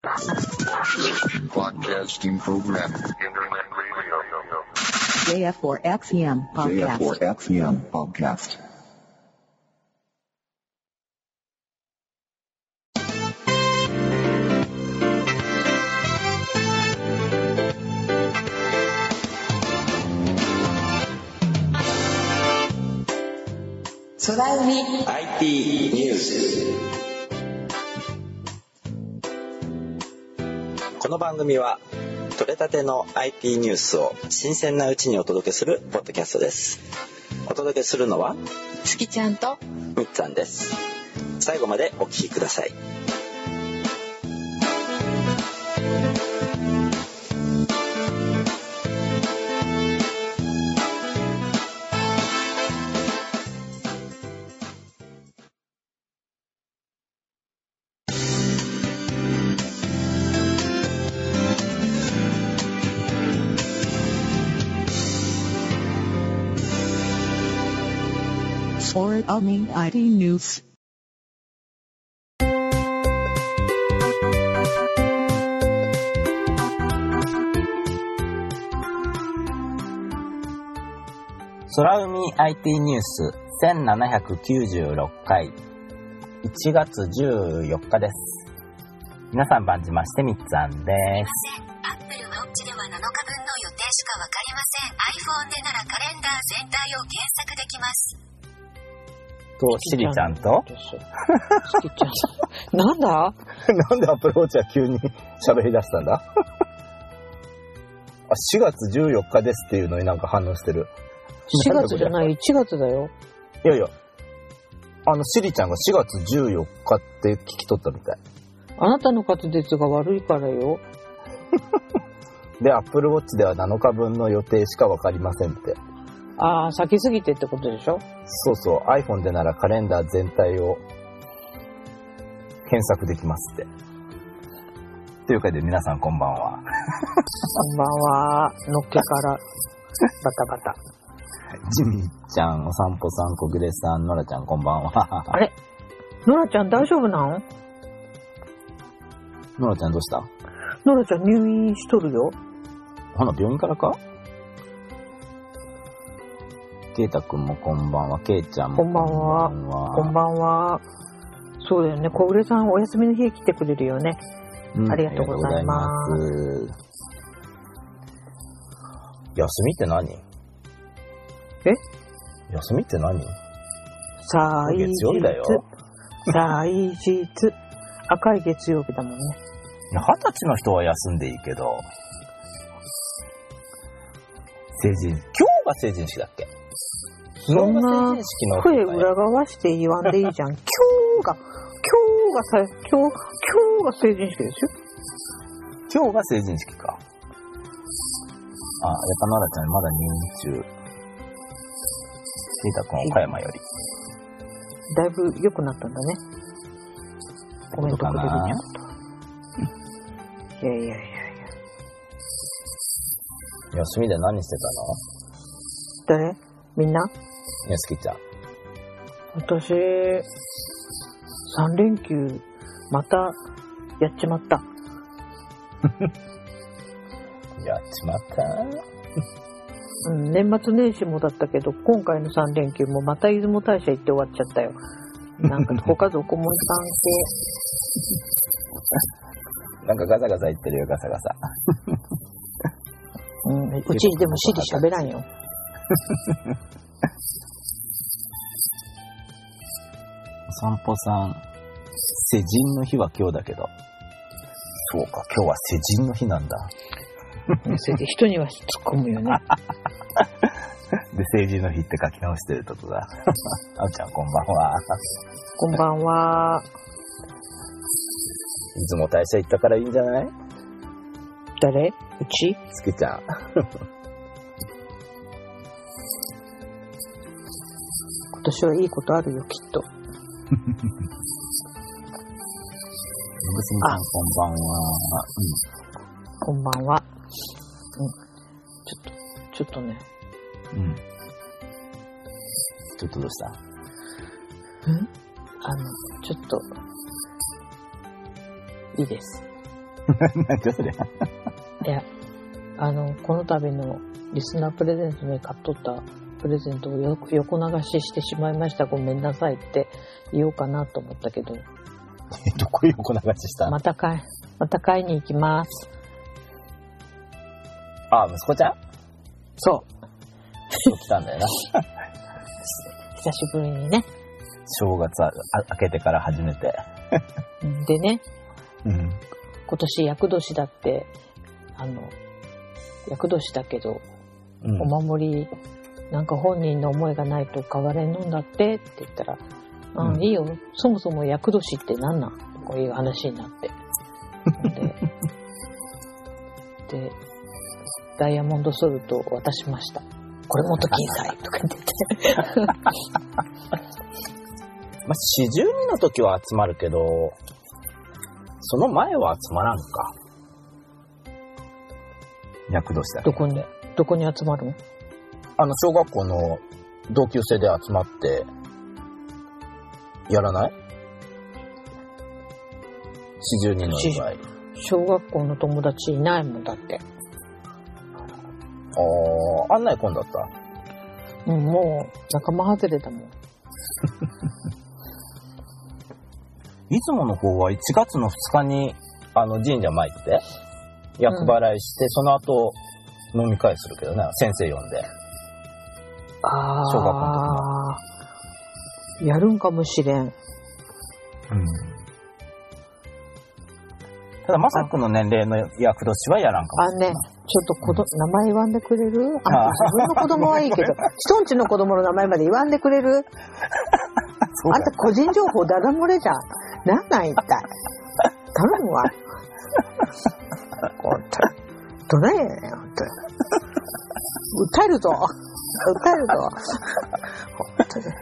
Broadcasting program. Internet radio. JF4XEM podcast. JF4XEM podcast. 空海 IT ニュース。この番組は取れたての IT ニュースを新鮮なうちにお届けするポッドキャストです。お届けするのは月ちゃんとみっつぁんです。最後までお聞きください。 Or IT News. 空海 IT ニュース1796回1月14日です。皆さん番じましてみっつぁんです。 アップルウォッチでは7日分の予定しかわかりません。iPhone でならカレンダー全体を検索できます。 とシリちゃんと月ちゃんなんだなんでアップルウォッチは急に喋り出したんだ4月14日ですっていうのになんか反応してる。 4月じゃない1月だよ。 いやいや、シリちゃんが4月14日って聞き取ったみたい。 あなたの滑舌が悪いからよ。 で、アップルウォッチでは7日分の予定しかわかりませんって。 ああ、先すぎてってことでしょ。 そうそう、iPhone でならカレンダー全体を検索できますって。というわけで皆さんこんばんは。 こんばんは。のっけからバタバタ。 ジミーちゃん、お散歩さん、小暮さん、ノラちゃんこんばんは。 あれ、ノラちゃん大丈夫なの？ ノラちゃんどうした？ ノラちゃん入院しとるよ。 ほな病院からか？ケイタくんもこんばんは。ケイちゃんもこんばんは。こんばんは。そうだよね。小暮さんお休みの日来てくれるよね。ありがとうございます。 休みって何？休みって何？ 祭日。 月曜日だよ。 祭日。赤い月曜日だもんね。 20歳の人は休んでいいけど。今日が成人式だっけ？ そんな声裏側して言わんでいいじゃん。今日が成人式ですよ。 今日が成人式か。やっぱノラちゃんまだ入院中。ケイタ君岡山より。 だいぶ良くなったんだね。コメントくれるね。いや。 休みで何してたの？誰？みんな？ やすきちゃん。 私、3連休、また、やっちまった。 やっちまった？ 年末年始もだったけど、今回の3連休もまた出雲大社行って終わっちゃったよ。なんか、他ぞこもり関係。なんかガサガサ言ってるよ、ガサガサ。 うちでもシリ喋らんよ。 お散歩さん、成人の日は今日だけど。そうか、今日は成人の日なんだ。 それで人には突っ込むよね。 で、成人の日って書き直してるとこが。あおちゃんこんばんは。 こんばんは。 出雲大社行ったからいいんじゃない？ 誰？うち？ すきちゃん。 今年はいいことあるよ、きっと。 むすみさんこんばんは。 こんばんは。ちょっとね。 ちょっとどうした？ ちょっといいです。 何でそれ。 いや、この度のリスナープレゼントで買っとったプレゼントを横流ししてしまいました。ごめんなさいって言おうかなと思ったけど。 どこ横流ししたの？ また買いに行きます。 あ、息子ちゃん？ そう。 そう来たんだよな。 久しぶりにね。 正月明けてから初めて。 でね、 うん、 今年厄年だって、厄年だけど、お守り、なんか本人の思いがないと買われんのんだってって言ったら、いいよ、そもそも厄年って何なん？こういう話になって。で、ダイヤモンドソルトを渡しました。これもっと金彩とか言って。 まあ、42の時は集まるけど、その前は集まらんか。厄年だけ。 どこに集まるの？ 小学校の同級生で集まって、やらない？ 42の以外。 小学校の友達いないもんだって。 案内来んだった？ もう仲間外れだもん。 出雲の方は1月の2日に神社参って厄払いして、その後飲み会するけどね、先生呼んで。小学校の時はやるんかもしれん。 ただまさくの年齢の厄年はやらんかもしれない。 ちょっと名前言わんでくれる？自分の子供はいいけど、人んちの子供の名前まで言わんでくれる？あんた個人情報だだ漏れじゃん。なんなん一体。頼むわ。どないやねん、ほんとに。訴えるぞ。ほんとに。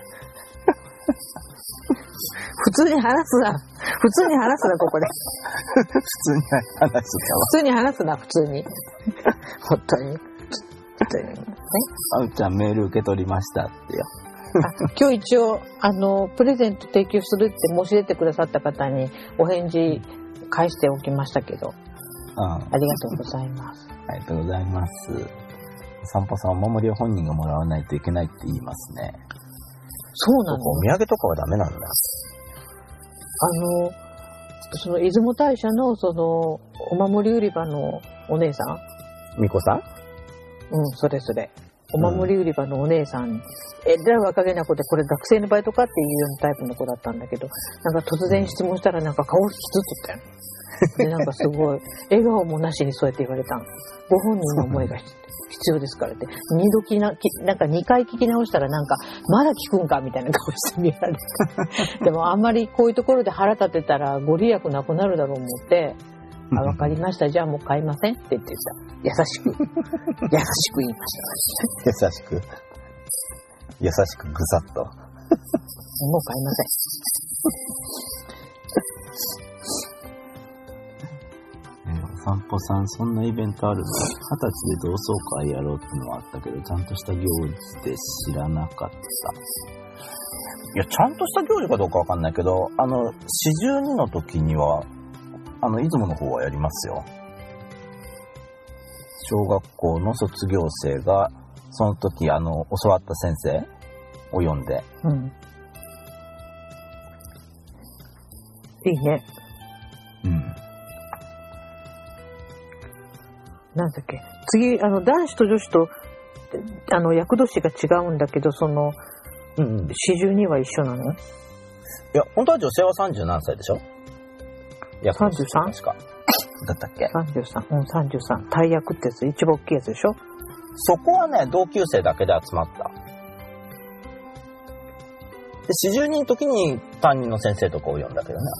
普通に話すな、ここで。 普通に話すな、 普通に。本当に。 あうちゃんメール受け取りましたってよ。 今日一応プレゼント提供するって申し出てくださった方にお返事返しておきましたけど、ありがとうございます。 ありがとうございます。散歩さん、お守りを本人がもらわないといけないって言いますね。 そうなの？ お土産とかはダメなんだ。 その出雲大社のお守り売り場のお姉さん、 みこさん？ それ。お守り売り場のお姉さん、えらい若気な子で、これ学生のバイトかっていうようなタイプの子だったんだけど、なんか突然質問したらなんか顔引きつっとったよ。で、なんかすごい、笑顔もなしにそうやって言われたん。ご本人の思いが必要ですからって。なんか2回聞き直したらなんか、まだ聞くんかみたいな顔して見られて。でもあんまりこういうところで腹立てたらご利益なくなるだろう思って、わかりました。じゃあもう買いませんって言ってさ、優しく言いました。 優しくぐさっと。 もう買いません。 散歩さん、そんなイベントあるの？20歳で同窓会やろうってのはあったけど、ちゃんとした行事で知らなかった。いや、ちゃんとした行事かどうかわかんないけど、42の時には、出雲の方はやりますよ。小学校の卒業生が、その時、教わった先生を呼んで。 いいね。なんだっけ。次、男子と女子と、厄年が違うんだけど、42は一緒なの？ いや、本当は女性は30何歳でしょ ？33？ 確か。だったっけ？ 33。33。大役ってやつ、一番大きいやつでしょ？ そこはね、同級生だけで集まった。で、42の時に担任の先生とかを呼んだけどね。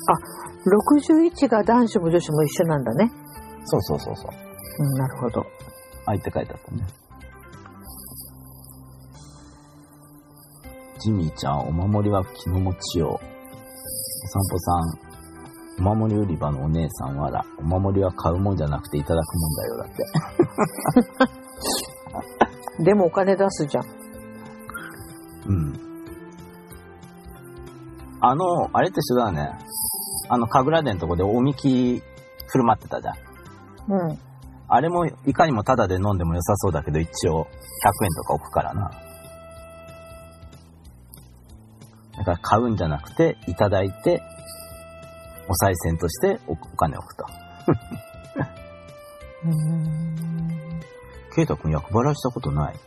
61が男子も女子も一緒なんだね。 そう。 なるほど。 って書いてあったね。ジミーちゃん、お守りは気の持ちよう。お散歩さん、お守り売り場のお姉さんはお守りは買うもんじゃなくていただくもんだよ、だって。 でもお金出すじゃん。 あれって一緒だね。神楽殿のとこでおみき振る舞ってたじゃん。 うん。 あれもいかにもタダで飲んでも良さそうだけど、一応100円とか置くからな。だから買うんじゃなくて、いただいて、お賽銭としてお金を置くと。ケイタ君、厄払いしたことない？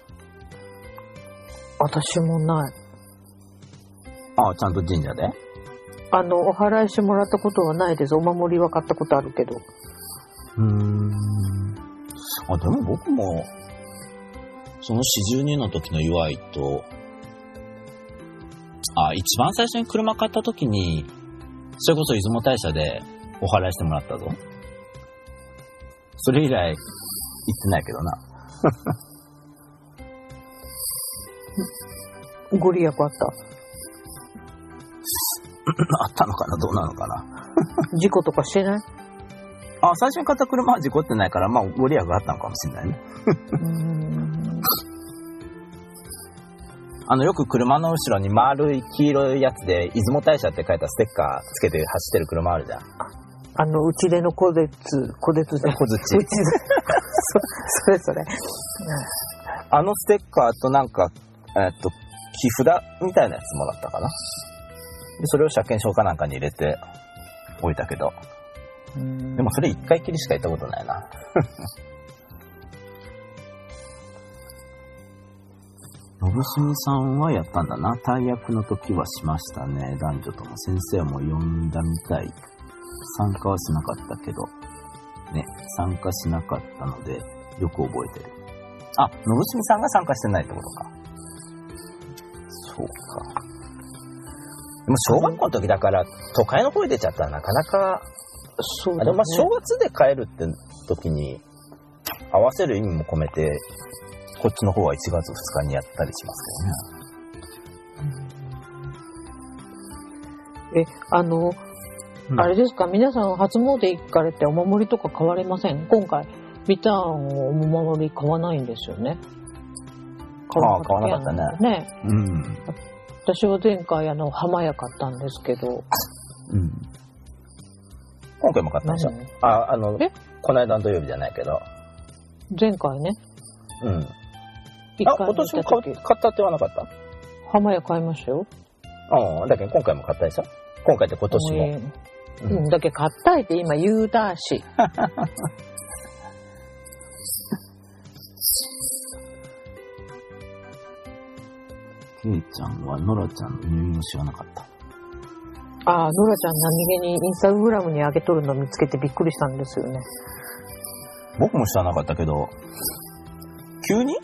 私もない。 ああ、ちゃんと神社で？ お祓いしてもらったことはないです。お守りは買ったことあるけど。 あ、でも僕も、その42の時の祝いと、一番最初に車買った時に、それこそ出雲大社でお祓いしてもらったぞ。それ以来、行ってないけどな。 ご利益あった？ あったのかな、どうなのかな。 事故とかしてない？ 最初に買った車は事故ってないから、まあ、ご利益があったのかもしれないね。よく車の後ろに丸い黄色いやつで、出雲大社って書いたステッカーつけて走ってる車あるじゃん。 うちでの小槌じゃん。 小槌。 それ。 ステッカーとなんか、木札みたいなやつもらったかな。でそれを車検証かなんかに入れておいたけど。でもそれ一回きりしか行ったことないな。のぶすみさんはやったんだな。大役の時はしましたね。男女とも先生も呼んだみたい。参加はしなかったけど。ね、参加しなかったので、よく覚えてる。のぶすみさんが参加してないってことか。そうか。でも小学校の時だから都会の方に出ちゃったらなかなか、 そうだね。 でも正月で帰るって時に合わせる意味も込めて、こっちの方は1月2日にやったりしますけどね。 あれですか、皆さん初詣行かれてお守りとか買われません？今回ビターンお守り買わないんですよね。 買わなかったね。 私は前回浜屋買ったんですけど。 今回も買ったんでしょ？この間の土曜日じゃないけど。 前回ね。 今年も買ったって言わなかった？ 浜屋買いましたよ。 だけど今回も買ったでしょ？今回って今年も。 だけど買ったいって今言うたし。 ケイちゃんはノラちゃんの入院を知らなかった。 ノラちゃん何気にインスタグラムに上げとるのを見つけてびっくりしたんですよね。 僕も知らなかったけど、急に？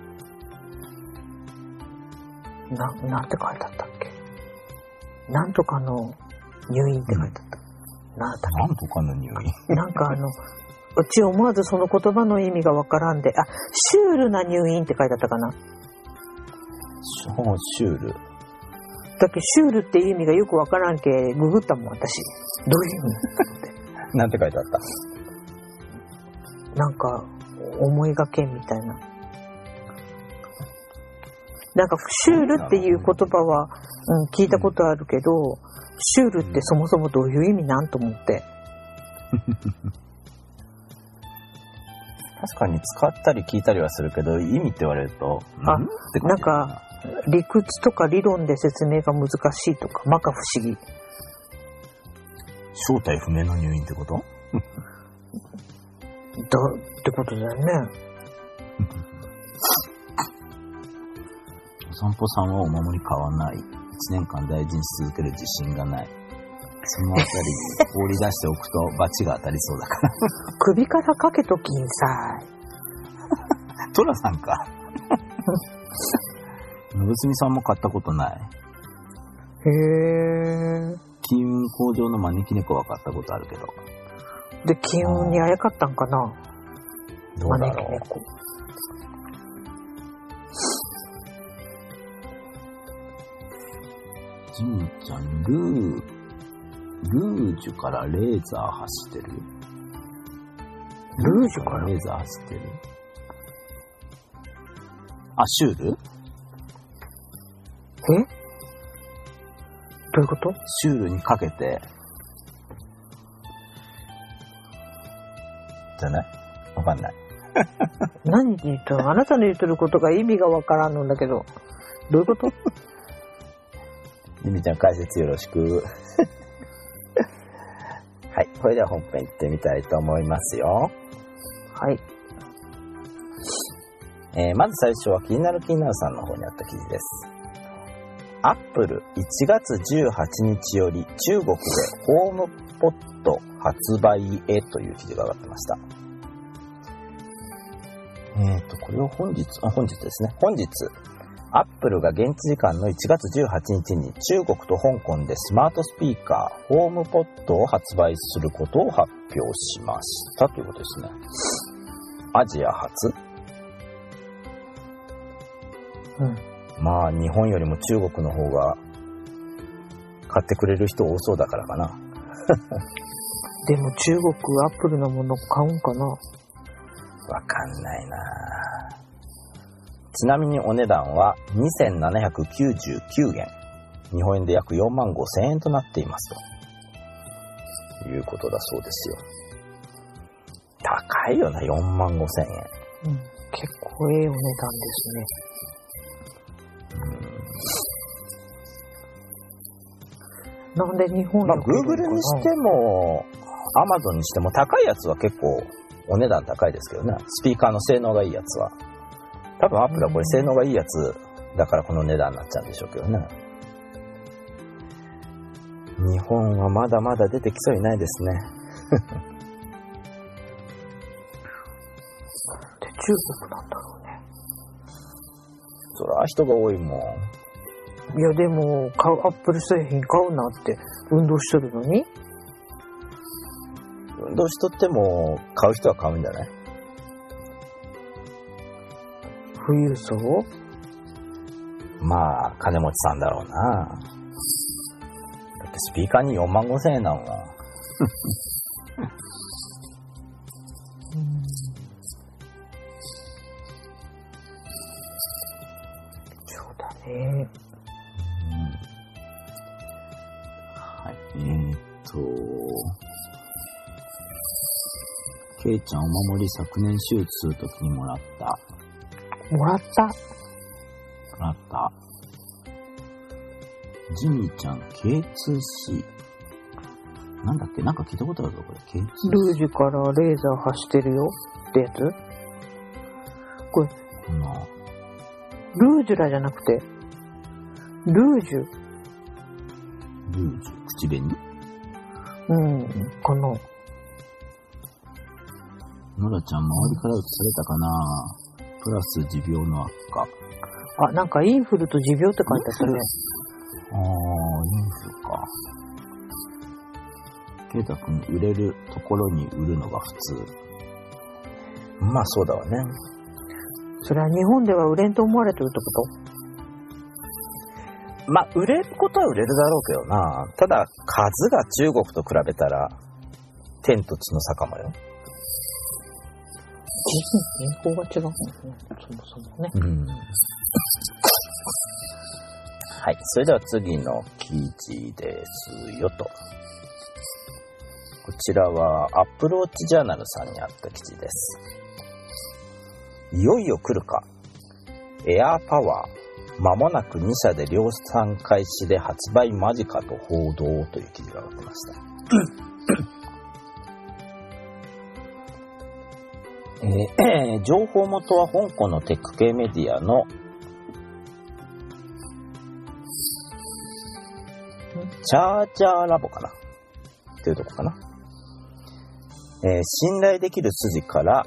なんて書いてあったっけ？なんとかの入院って書いてあった。なんとかの入院なんかうち思わずその言葉の意味がわからんで、シュールな入院って書いてあったかな。 シュール。 だけどシュールっていう意味がよくわからんけ、ググったもん私。どういう意味なんて書いてあった？ なんか思いがけんみたいな。なんかシュールっていう言葉は、聞いたことあるけど、シュールってそもそもどういう意味なんと思って。 確かに使ったり聞いたりはするけど、意味って言われると、 なんか理屈とか理論で説明が難しいとか、摩訶不思議。 正体不明の入院ってことってことだよね。 お散歩さんはお守り買わない。1年間大事にし続ける自信がない。そのあたりに放り出しておくと罰が当たりそうだから。 首からかけときんさい。 トラさんか。のぶすみさんも買ったことない。 へー。 金運向上の招き猫は買ったことあるけど。 で、金運にあやかったんかな。 どうだろう。 招き猫。 ジミちゃん、ルージュからレーザー走ってる？ ルージュからレーザー走ってる？シュール？ どういうこと？ シュールにかけて、 じゃない？わかんない。 何言ってる？あなたの言ってることが意味がわからんのだけど。どういうこと？ ゆみちゃん解説よろしく。はい。それでは本編行ってみたいと思いますよ。 はい。 まず最初は気になるさんの方にあった記事です。アップル1月18日より中国でホームポット発売へという記事が上がってました。これを本日ですね。本日、アップルが現地時間の1月18日に中国と香港でスマートスピーカー、ホームポットを発売することを発表しましたということですね。アジア初？ うん。 まあ日本よりも中国の方が買ってくれる人多そうだからかな。 でも中国アップルのもの買うんかな？ わかんないな。ちなみにお値段は2799元。日本円で約4万5千円となっていますということだそうですよ。高いよな、4万5千円。 うん、結構ええお値段ですね。なんで日本まあ Google にしても Amazon にしても高いやつは結構お値段高いですけどね。スピーカーの性能がいいやつは。多分 Apple はこれ性能がいいやつだからこの値段になっちゃうんでしょうけどね。日本はまだまだ出てきそうにないですね。 で中国なんだろうね。 そら人が多いもん。 いやでもアップル製品買うなって運動しとるのに。 運動しとっても買う人は買うんじゃない？ 富裕層？ まあ金持ちさんだろうな。だってスピーカーに4万5千円だもん。 そうだね。 はい。ケイちゃんお守り昨年手術するときにもらった。 もらった。 ジミーちゃん K2C。なんだっけ、なんか聞いたことあるぞこれ。K2C。 ルージュからレーザー発してるよってやつ？これ。ルージュラじゃなくて、ルージュ、 口紅？ うん、かな。 ノラちゃん周りから映されたかな。プラス持病の悪化。 あ、なんかインフルと持病って書いてあったね。 インフルか。ケイタ君売れるところに売るのが普通。まあそうだわね。 それは日本では売れんと思われてるってこと？ まあ売れることは売れるだろうけどな。ただ数が中国と比べたら天と地の差かもよ。 人口が違うんですね。そもそもね。 はい。それでは次の記事ですよと。こちらはアップルウォッチジャーナルさんにあった記事です。いよいよ来るか。エアーパワー。間もなく2社で量産開始で発売間近と報道という記事が載ってました。情報元は香港のテック系メディアのチャージャーラボかなっていうとこかな。信頼できる筋から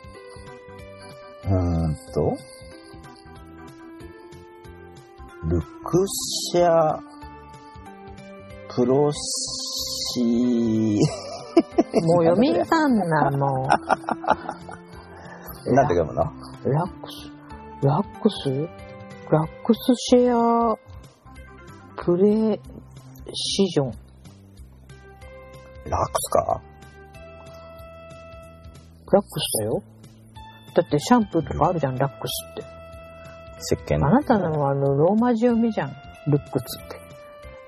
ルクシャプロシもう読みさんなの。 なんて読むの？ ラックスシェアプレシジョン。 ラックスか？ ラックスだよ。だってシャンプーとかあるじゃん、ラックスって。 石鹸。 あなたのはローマ字読みじゃん、ルックスって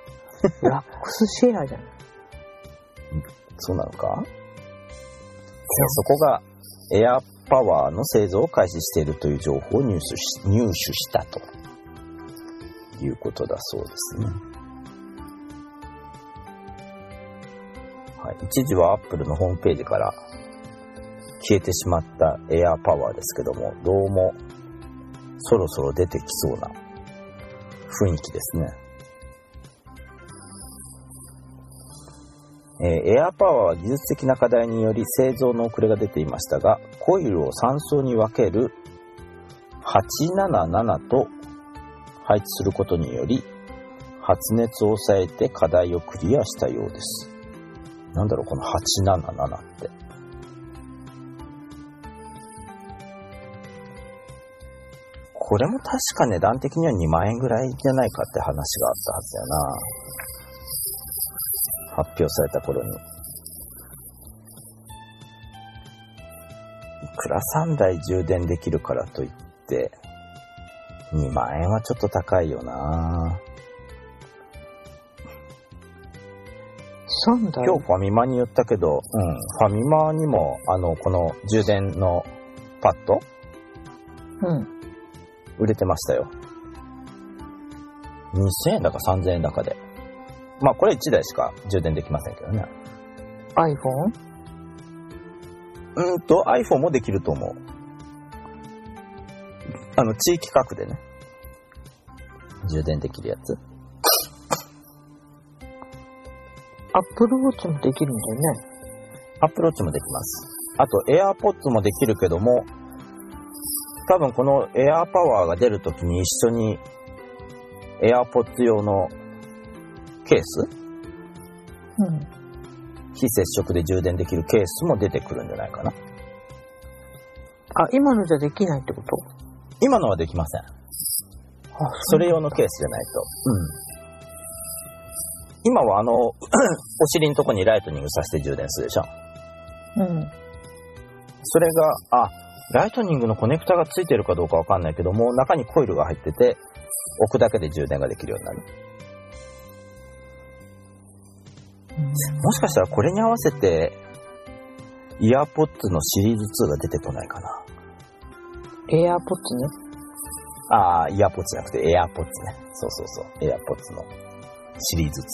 。ラックスシェアじゃん。 そうなのか？ そこがエアパワーの製造を開始しているという情報を入手したということだそうですね。はい、一時はアップルのホームページから消えてしまったエアパワーですけども、どうもそろそろ出てきそうな雰囲気ですね。エアパワーは技術的な課題により製造の遅れが出ていましたが、コイルを3層に分ける877と配置することにより発熱を抑えて課題をクリアしたようです。なんだろうこの877って。これも確か値段的には2万円ぐらいじゃないかって話があったはずだよな。発表された頃に。いくら3台充電できるからといって2万円はちょっと高いよな。 3台今日ファミマに言ったけど、ファミマにもこの充電のパッド、売れてましたよ。2000円だか3000円だかで。まあこれ1台しか充電できませんけどね。 iPhone？ iPhone もできると思う。地域格でね、充電できるやつ。 Apple Watch もできるんだよね。 Apple Watch もできます。あと AirPods もできるけども、多分この AirPower が出るときに一緒に AirPods 用のケース、非接触で充電できるケースも出てくるんじゃないかな。 あ、今のじゃできないってこと？ 今のはできません。それ用のケースじゃないと。今はお尻のとこにライトニングさせて充電するでしょ。それが、ライトニングのコネクタがついてるかどうかわかんないけども、中にコイルが入ってて、置くだけで充電ができるようになる。もしかしたらこれに合わせて、イヤーポッツのシリーズ2が出てこないかな。 エアポッツね。 イヤーポッツじゃなくてエアポッツね。そう。エアポッツのシリーズ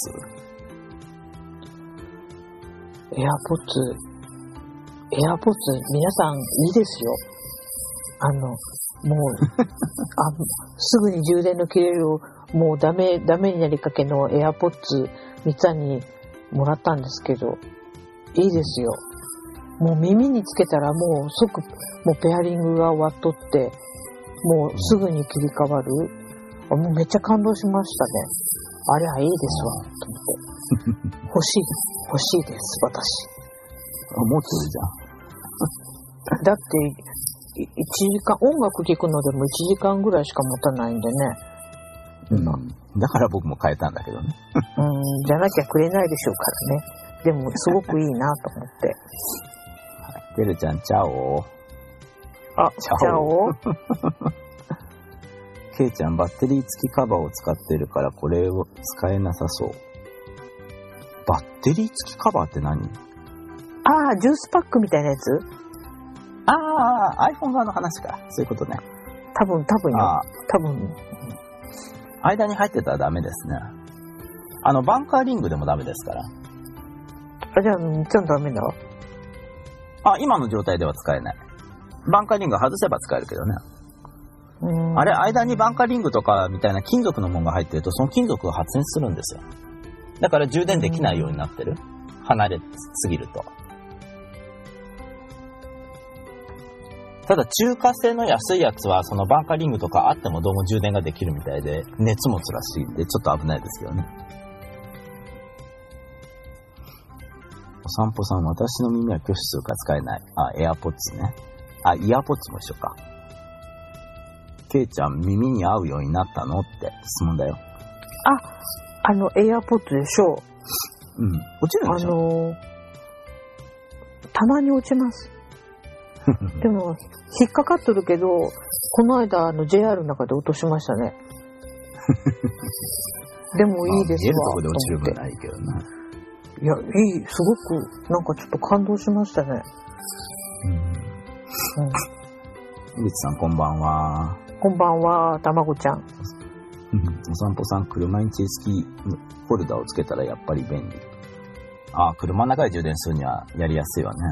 2。エアポッツ、皆さんいいですよ。もう、すぐに充電の切れる、もうダメになりかけのエアポッツ、みつさんにもらったんですけど、いいですよ。もう耳につけたらもう即、もうペアリングが終わっとって、もうすぐに切り替わる。もうめっちゃ感動しましたね。あれはいいですわ、と思って。欲しいです、私。 もうつるじゃん。だって、1時間、音楽聴くのでも1時間ぐらいしか持たないんでね。 だから僕も変えたんだけどね。 じゃなきゃくれないでしょうからね。でも、すごくいいなと思って。 てるちゃん、チャオ。 チャオケイちゃん、バッテリー付きカバーを使ってるから、これを使えなさそう。バッテリー付きカバーって何？ ジュースパックみたいなやつ ？iPhone 側の話か。そういうことね。 多分よ。多分。 間に入ってたらダメですね。バンカーリングでもダメですから。 じゃあ、ちゃんとダメだ。 今の状態では使えない。バンカーリング外せば使えるけどね。あれ、間にバンカーリングとかみたいな金属のものが入ってると、その金属が発熱するんですよ。だから充電できないようになってる。離れすぎると。ただ中華製の安いやつはそのバンカーリングとかあってもどうも充電ができるみたいで熱持つらしいんでちょっと危ないですよね。お散歩さん、私の耳は拒否するから使えない。エアポッツね。イヤーポッツも一緒か。ケイちゃん、耳に合うようになったのって質問だよ。 エアポッツでしょ。 落ちるんでしょ。 たまに落ちます。でも引っかかっとるけど、この間JR の中で落としましたね。でもいいですわ。見えるとこで落ちる分ないけどな。いや、すごくなんかちょっと感動しましたね。 うん。 井口さんこんばんは。 こんばんは、たまごちゃん。 お散歩さん、車にチェイスキーホルダーをつけたらやっぱり便利。ああ、車の中で充電するにはやりやすいわね。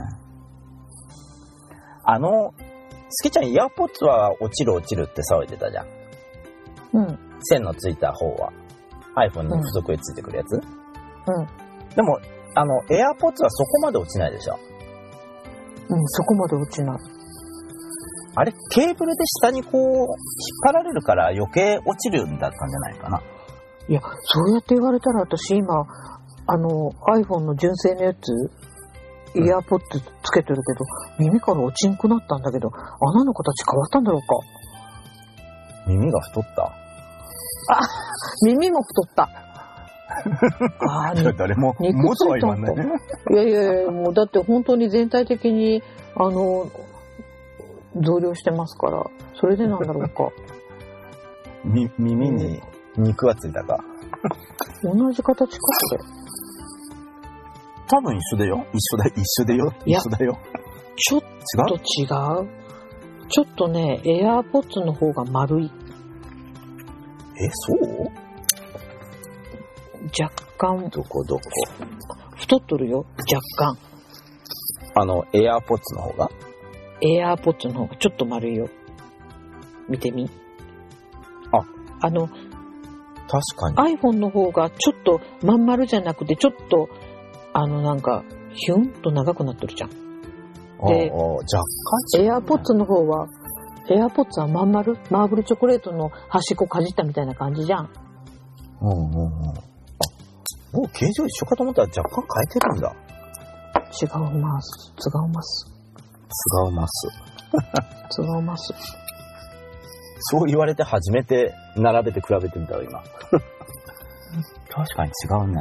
スケちゃん、イヤーポッツは落ちるって騒いでたじゃん。 うん。 線のついた方は iPhone に付属でついてくるやつ。 うん。 でも、エアーポッツはそこまで落ちないでしょ。 うん、そこまで落ちない。 あれ、ケーブルで下にこう、引っ張られるから余計落ちるんだったんじゃないかな。 いや、そうやって言われたら私今、iPhone の純正のやつ、イヤーポッツつけてるけど、耳から落ちんくなったんだけど、穴の形変わったんだろうか。 耳が太った。 耳も太った。 誰も肉ついたんだ。いや、もうだって本当に全体的に、増量してますから、それでなんだろうか。 耳に肉がついたか。 同じ形かこれ。 多分一緒だよ。一緒だよ。 ちょっと違う。ちょっとね、エアーポッツの方が丸い。 そう？ 若干。 どこ太っとるよ、若干。 エアーポッツの方が？ エアーポッツの方がちょっと丸いよ。見てみ。 確かに。 iPhone の方がちょっとまん丸じゃなくて、ちょっと、なんか、ヒュンと長くなってるじゃん。で、 若干エアーポッツの方は、まん丸、マーブルチョコレートの端っこかじったみたいな感じじゃん。 もう形状一緒かと思ったら若干変えてるんだ。 違うます。 そう言われて初めて並べて比べてみたわ今。確かに違うね。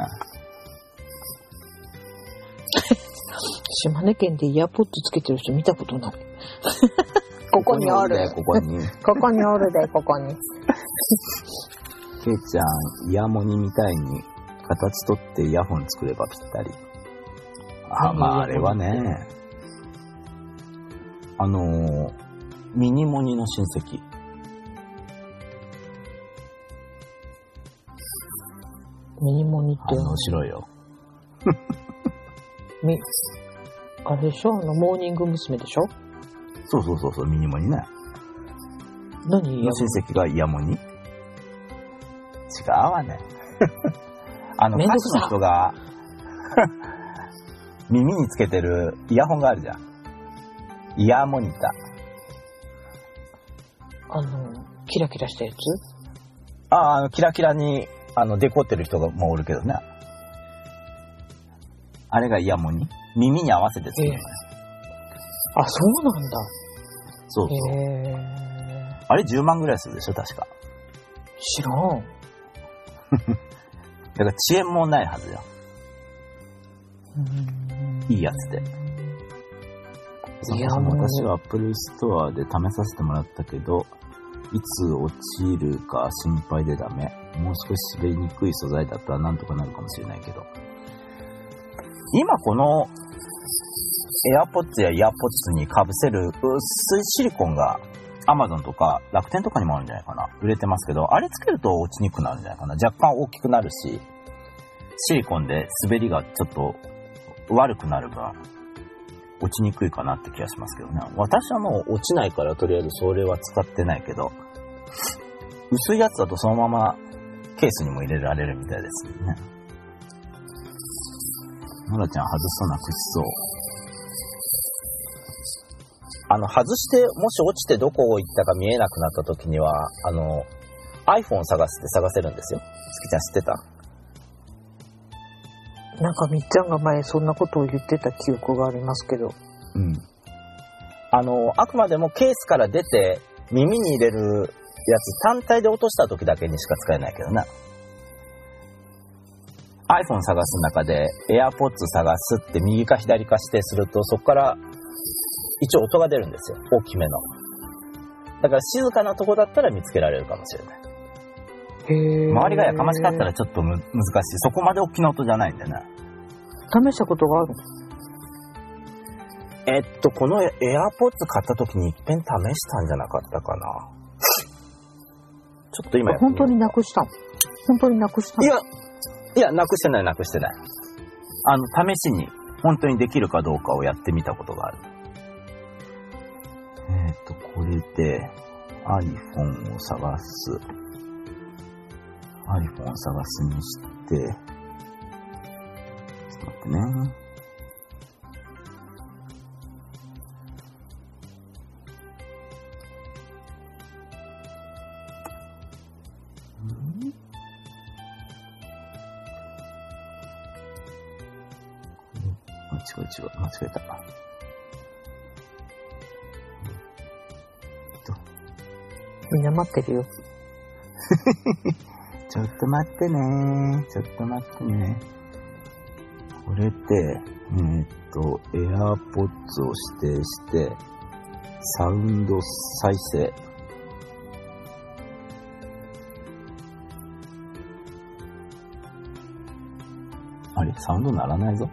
島根県でイヤーポッツつけてる人見たことない。ここにおる。 ここにおるで、ここに。 ケイちゃん、イヤモニみたいに形取ってイヤホン作ればぴったり。あれはね、ミニモニの親戚。 ミニモニって面白いよ。 あれでしょ、モーニング娘。でしょ。 そう、ミニモニね。 何？ の親戚がイヤモニ？違うわね。歌手の人が耳につけてるイヤホンがあるじゃん。イヤーモニター。 キラキラしたやつ？ キラキラにデコってる人がもうおるけどね。あれがイヤモニ？耳に合わせてつける、 そうなんだ。 そう。あれ10万ぐらいするでしょ確か。 知らん。 だから遅延もないはずよ。いいやつで。私は Apple Store で試させてもらったけど、いつ落ちるか心配でダメ。もう少し滑りにくい素材だったらなんとかなるかもしれないけど。今このAirPods や EarPods に被せる薄いシリコンが Amazon とか楽天とかにもあるんじゃないかな。売れてますけど、あれつけると落ちにくくなるんじゃないかな。若干大きくなるし、シリコンで滑りがちょっと悪くなる分、落ちにくいかなって気がしますけどね。私はもう落ちないからとりあえずそれは使ってないけど、薄いやつだとそのままケースにも入れられるみたいですね。ノラちゃん外すとなくしそう。外して、もし落ちてどこ行ったか見えなくなった時には、iPhone を探せるんですよ。すきちゃん知ってた？ なんかみっちゃんが前そんなことを言ってた記憶がありますけど。 うん。あくまでもケースから出て耳に入れるやつ単体で落とした時だけにしか使えないけどな。iPhone 探す中で AirPods 探すって右か左か指定すると、そこから一応音が出るんですよ。大きめの。だから静かなとこだったら見つけられるかもしれない。周りがやかましかったらちょっと難しい。そこまで大きな音じゃないんだよね。 試したことがある？ この AirPods 買った時に一遍試したんじゃなかったかな。ちょっと今やってみよう。 本当になくしたの？本当になくしたの？ いや、なくしてない。試しに、本当にできるかどうかをやってみたことがある。これで iPhone を探す。iPhone を探すにして、ちょっと待ってね。間違えた。 みんな待ってるよ。 ちょっと待ってね。これで、AirPods を指定して、サウンド再生。あれ？サウンド鳴らないぞ。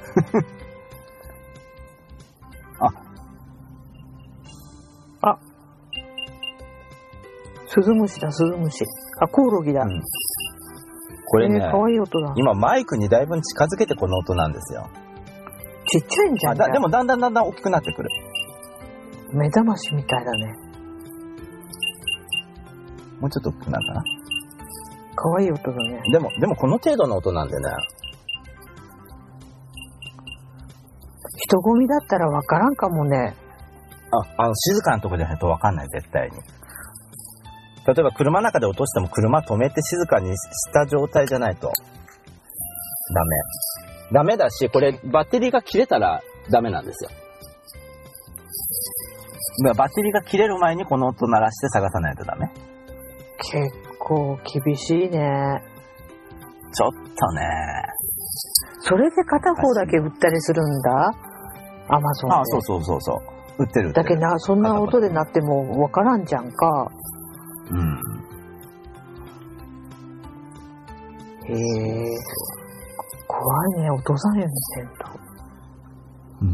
スズムシだ、スズムシ。コオロギだ。うん、 これね、 かわいい音だ。 今マイクにだいぶ近づけてこの音なんですよ。 ちっちゃいんじゃん。 でもだんだん大きくなってくる。 目覚ましみたいだね。 もうちょっと大きくなるかな。 かわいい音だね。 でもこの程度の音なんでね。 人混みだったらわからんかもね。 静かなとこじゃないとわかんない、絶対に。例えば車の中で落としても車止めて静かにした状態じゃないとダメだし、これバッテリーが切れたらダメなんですよ。バッテリーが切れる前にこの音鳴らして探さないとダメ。 結構厳しいね。 ちょっとね。 それで片方だけ売ったりするんだ。アマゾンで。 そう売ってる。 だけどそんな音で鳴ってもわからんじゃんか。 うん。 へえ。怖いね、落とさんようにせんと。 うん。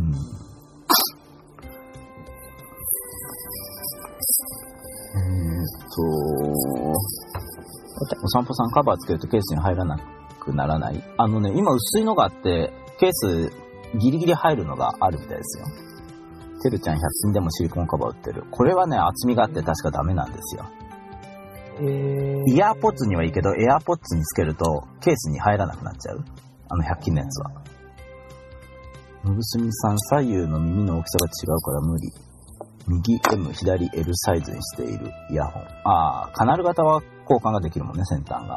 お散歩さんカバーつけるとケースに入らなくならない？今薄いのがあって、ケースギリギリ入るのがあるみたいですよ。てるちゃん100均でもシリコンカバー売ってる。これはね、厚みがあって確かダメなんですよ。イヤーポッツにはいいけど、エアーポッツにつけるとケースに入らなくなっちゃう。100均のやつは。のぶすみさん、左右の耳の大きさが違うから無理。右 M、左 L サイズにしているイヤホン。カナル型は交換ができるもんね、先端が。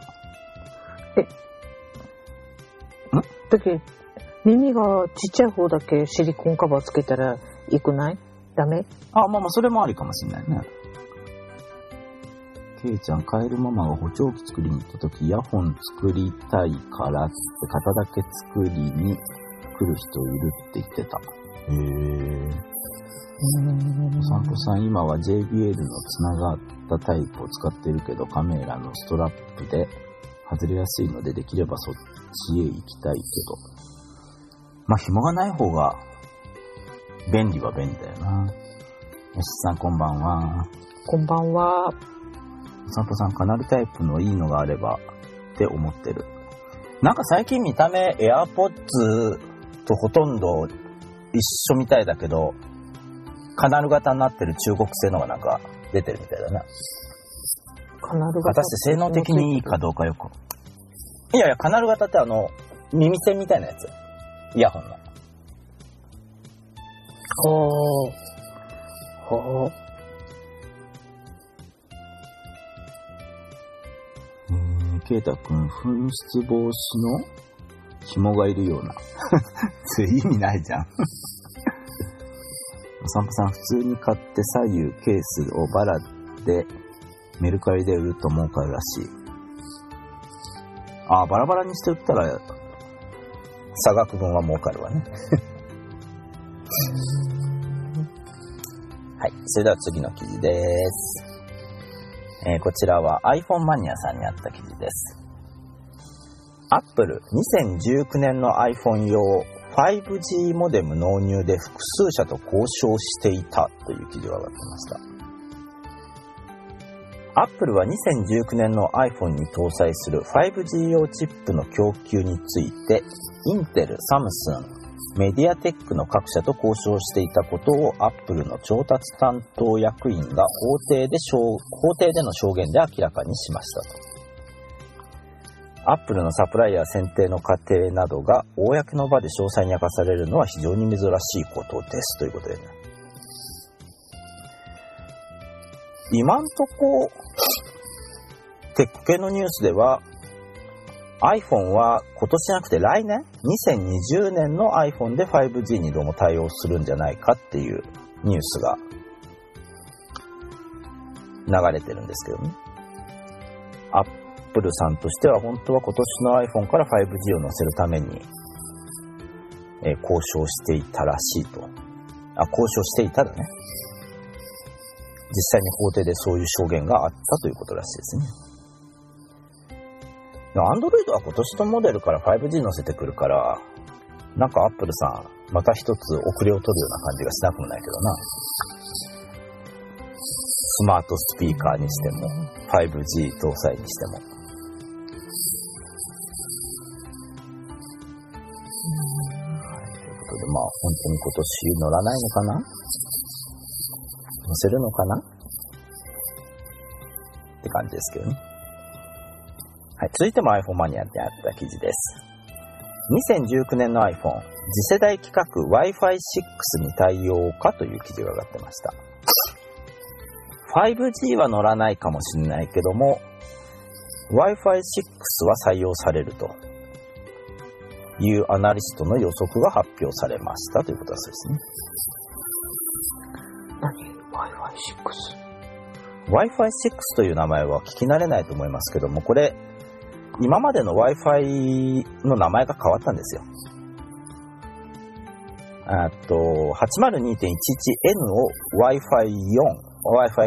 だけ耳がちっちゃい方だけシリコンカバーつけたらいくない？ダメ？ それもありかもしれないね。ケイちゃん、カエルママが補聴器作りに行った時、イヤホン作りたいからって型だけ作りに来る人いるって言ってた。お散歩さん、今は JBL のつながったタイプを使っているけど、カメラのストラップで外れやすいので、できればそっちへ行きたいけど。紐がない方が便利は便利だよな。よしさん、こんばんは。 こんばんは。 お散歩さん、カナルタイプのいいのがあればって思ってる。なんか最近見た目 AirPods とほとんど一緒みたいだけど、カナル型になってる中国製のがなんか出てるみたいだな。 カナル型果たして性能的にいいかどうかよく。いや、カナル型って耳栓みたいなやつ。イヤホンの。ケイタくん、紛失防止の紐がいるような。それ意味ないじゃん。お散歩さん、普通に買って左右ケースをバラでメルカリで売ると儲かるらしい。バラバラにして売ったら差額分は儲かるわね。はい、それでは次の記事です。こちらは iPhone マニアさんにあった記事です。Apple 2019年の iPhone 用 5G モデム納入で複数社と交渉していたという記事が上がってました。アップルは2019年の iPhone に搭載する 5G 用チップの供給について、インテル、サムスン、メディアテックの各社と交渉していたことをアップルの調達担当役員が法廷での証言で明らかにしましたと。アップルのサプライヤー選定の過程などが公の場で詳細に明かされるのは非常に珍しいことですということでね。今んとこテック系のニュースでは iPhone は今年じゃなくて来年2020年の iPhone で 5G にどうも対応するんじゃないかっていうニュースが流れてるんですけどね。アップルさんとしては本当は今年の iPhone から 5G を載せるために、交渉していたらしいと。交渉していただね。実際に法廷でそういう証言があったということらしいですね。Android は今年のモデルから 5G 載せてくるから、なんか Apple さんまた一つ遅れを取るような感じがしなくもないけどな。スマートスピーカーにしても 5G 搭載にしても。ということで、本当に今年乗らないのかな？載せるのかなって感じですけどね。はい、続いても iPhone マニアであった記事です。2019年の iPhone 次世代規格 Wi-Fi 6に対応かという記事が上がってました。5G は乗らないかもしれないけども Wi-Fi 6は採用されるというアナリストの予測が発表されましたということだそうですね。Wi-Fi 6 という名前は聞き慣れないと思いますけども、これ今までの Wi-Fi の名前が変わったんですよ。802.11n を Wi-Fi 4、Wi-Fi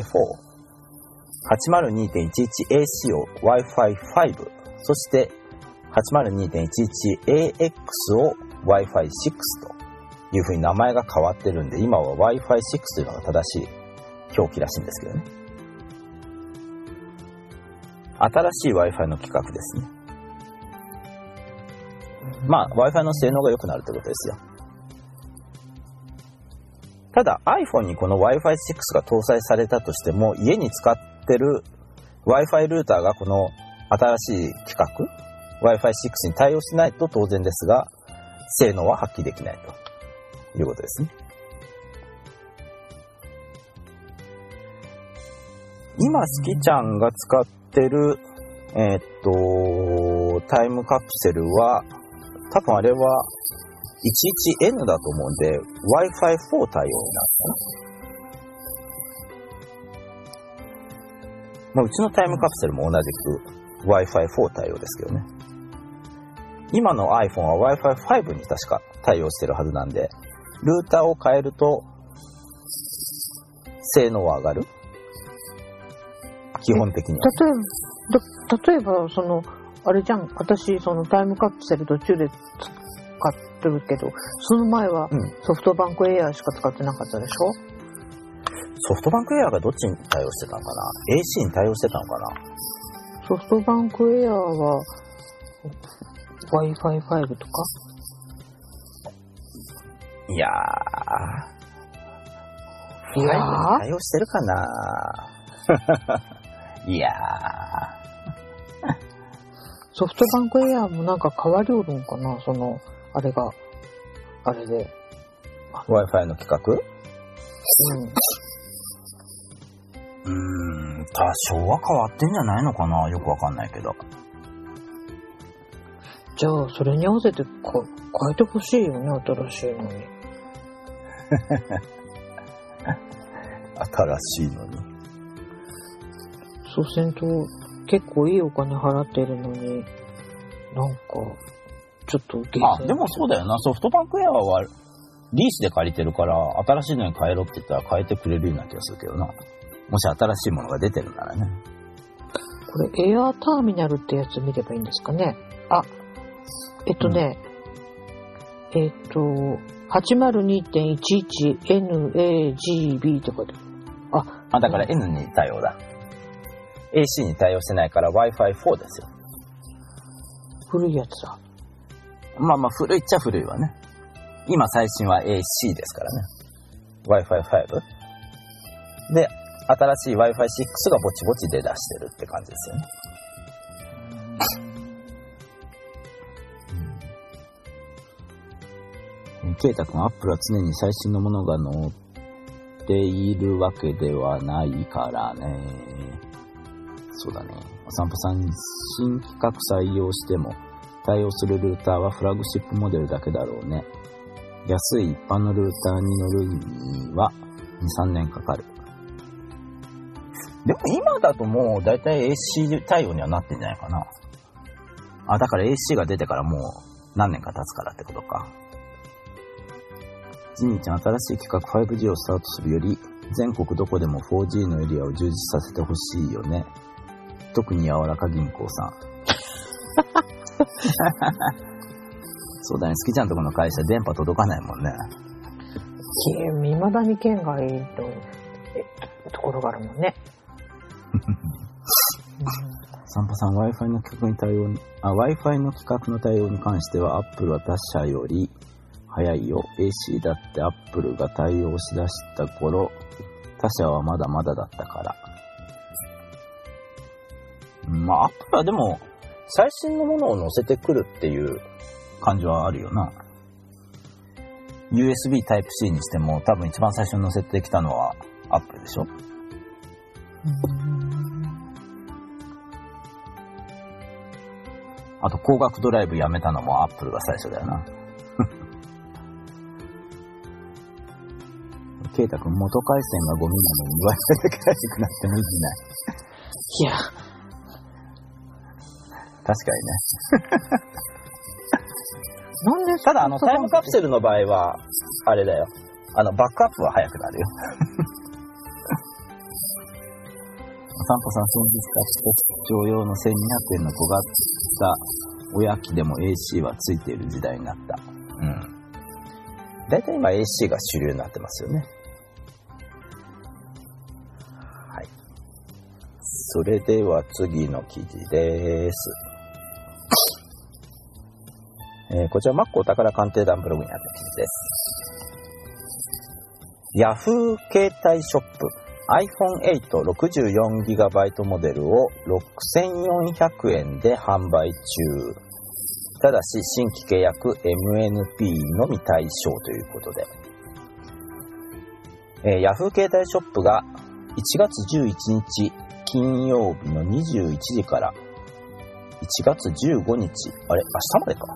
4、802.11ac を Wi-Fi 5、そして802.11ax を Wi-Fi 6というふうに名前が変わってるんで、今は Wi-Fi 6というのが正しい表記らしいんですけどね。新しい Wi-Fi の規格ですね。Wi-Fi の性能が良くなるということですよ。ただ iPhone にこの Wi-Fi 6が搭載されたとしても、家に使ってる Wi-Fi ルーターがこの新しい規格 Wi-Fi 6に対応しないと当然ですが、性能は発揮できないということですね。今スキちゃんが使ってるタイムカプセルは多分あれは 11N だと思うんで Wi-Fi 4対応になるのかな。うちのタイムカプセルも同じく Wi-Fi 4対応ですけどね。今の iPhone は Wi-Fi 5に確か対応してるはずなんで、ルーターを変えると性能は上がる。基本的には。 例えばあれじゃん、私タイムカプセル途中で使ってるけど、その前はソフトバンクエアしか使ってなかったでしょ。 ソフトバンクエアがどっちに対応してたのかな。 AC に対応してたのかな。 ソフトバンクエアは Wi-Fi 5とか。 いやー、5に対応してるかないやソフトバンクエアもなんか変わりおるんかな、あれがあれで Wi-Fi の規格？多少は変わってんじゃないのかな。よくわかんないけど。 じゃあそれに合わせて変えてほしいよね、新しいのに。 新しいのに。 そうせんと結構いいお金払ってるのに、なんかちょっとでもそうだよな。ソフトバンクエアはリースで借りてるから、新しいのに変えろって言ったら変えてくれるような気がするけどな。もし新しいものが出てるならね。 これエアーターミナルってやつ見ればいいんですかね。 802.11NAGB とかで。 だから N に対応だ。AC に対応してないから Wi-Fi 4ですよ。 古いやつだ。 まあ古いっちゃ古いわね。今最新は AC ですからね。Wi-Fi 5。で、新しい Wi-Fi 6がぼちぼち出だしてるって感じですよね。ケイタ君、アップルは常に最新のものが載っているわけではないからね。そうだね。お散歩さん、新規格採用しても対応するルーターはフラッグシップモデルだけだろうね。安い一般のルーターに乗るには 2,3 年かかる。でも今だともうだいたい AC 対応にはなってんじゃないかな。だから AC が出てからもう何年か経つからってことか。ジミーちゃん、新しい企画 5G をスタートするより全国どこでも 4G のエリアを充実させてほしいよね。特に柔らか銀行さん。そうだね、好きちゃんとこの会社電波届かないもんね。 未だに県外のところがあるもんね。 散歩さん、Wi-Fi の規格に対応に、Wi-Fi の規格の対応に関しては Apple は他社より早いよ。AC だって Apple が対応しだした頃、他社はまだまだだったから。Apple はでも最新のものを載せてくるっていう感じはあるよな。USB Type-C にしても多分一番最初に載せてきたのは Apple でしょ。あと光学ドライブやめたのも Apple が最初だよな。ケイタ君、元回線がゴミなのに Wi-Fi だけ早くなっても意味ない。 いや、 確かにね。 なんでただタイムカプセルの場合はあれだよ。バックアップは早くなるよ。お散歩さん、先日買った出張用の1200円の小型おやきでも AC はついている時代になった。だいたい今 AC が主流になってますよね。はい。それでは次の記事です。こちら Mac お宝鑑定団ブログにあった記事です。Yahoo 携帯ショップ iPhone 8 64GB モデルを6400円で販売中。ただし新規契約 MNP のみ対象ということで、Yahoo 携帯ショップが1月11日金曜日の21時から1月15日、明日までか。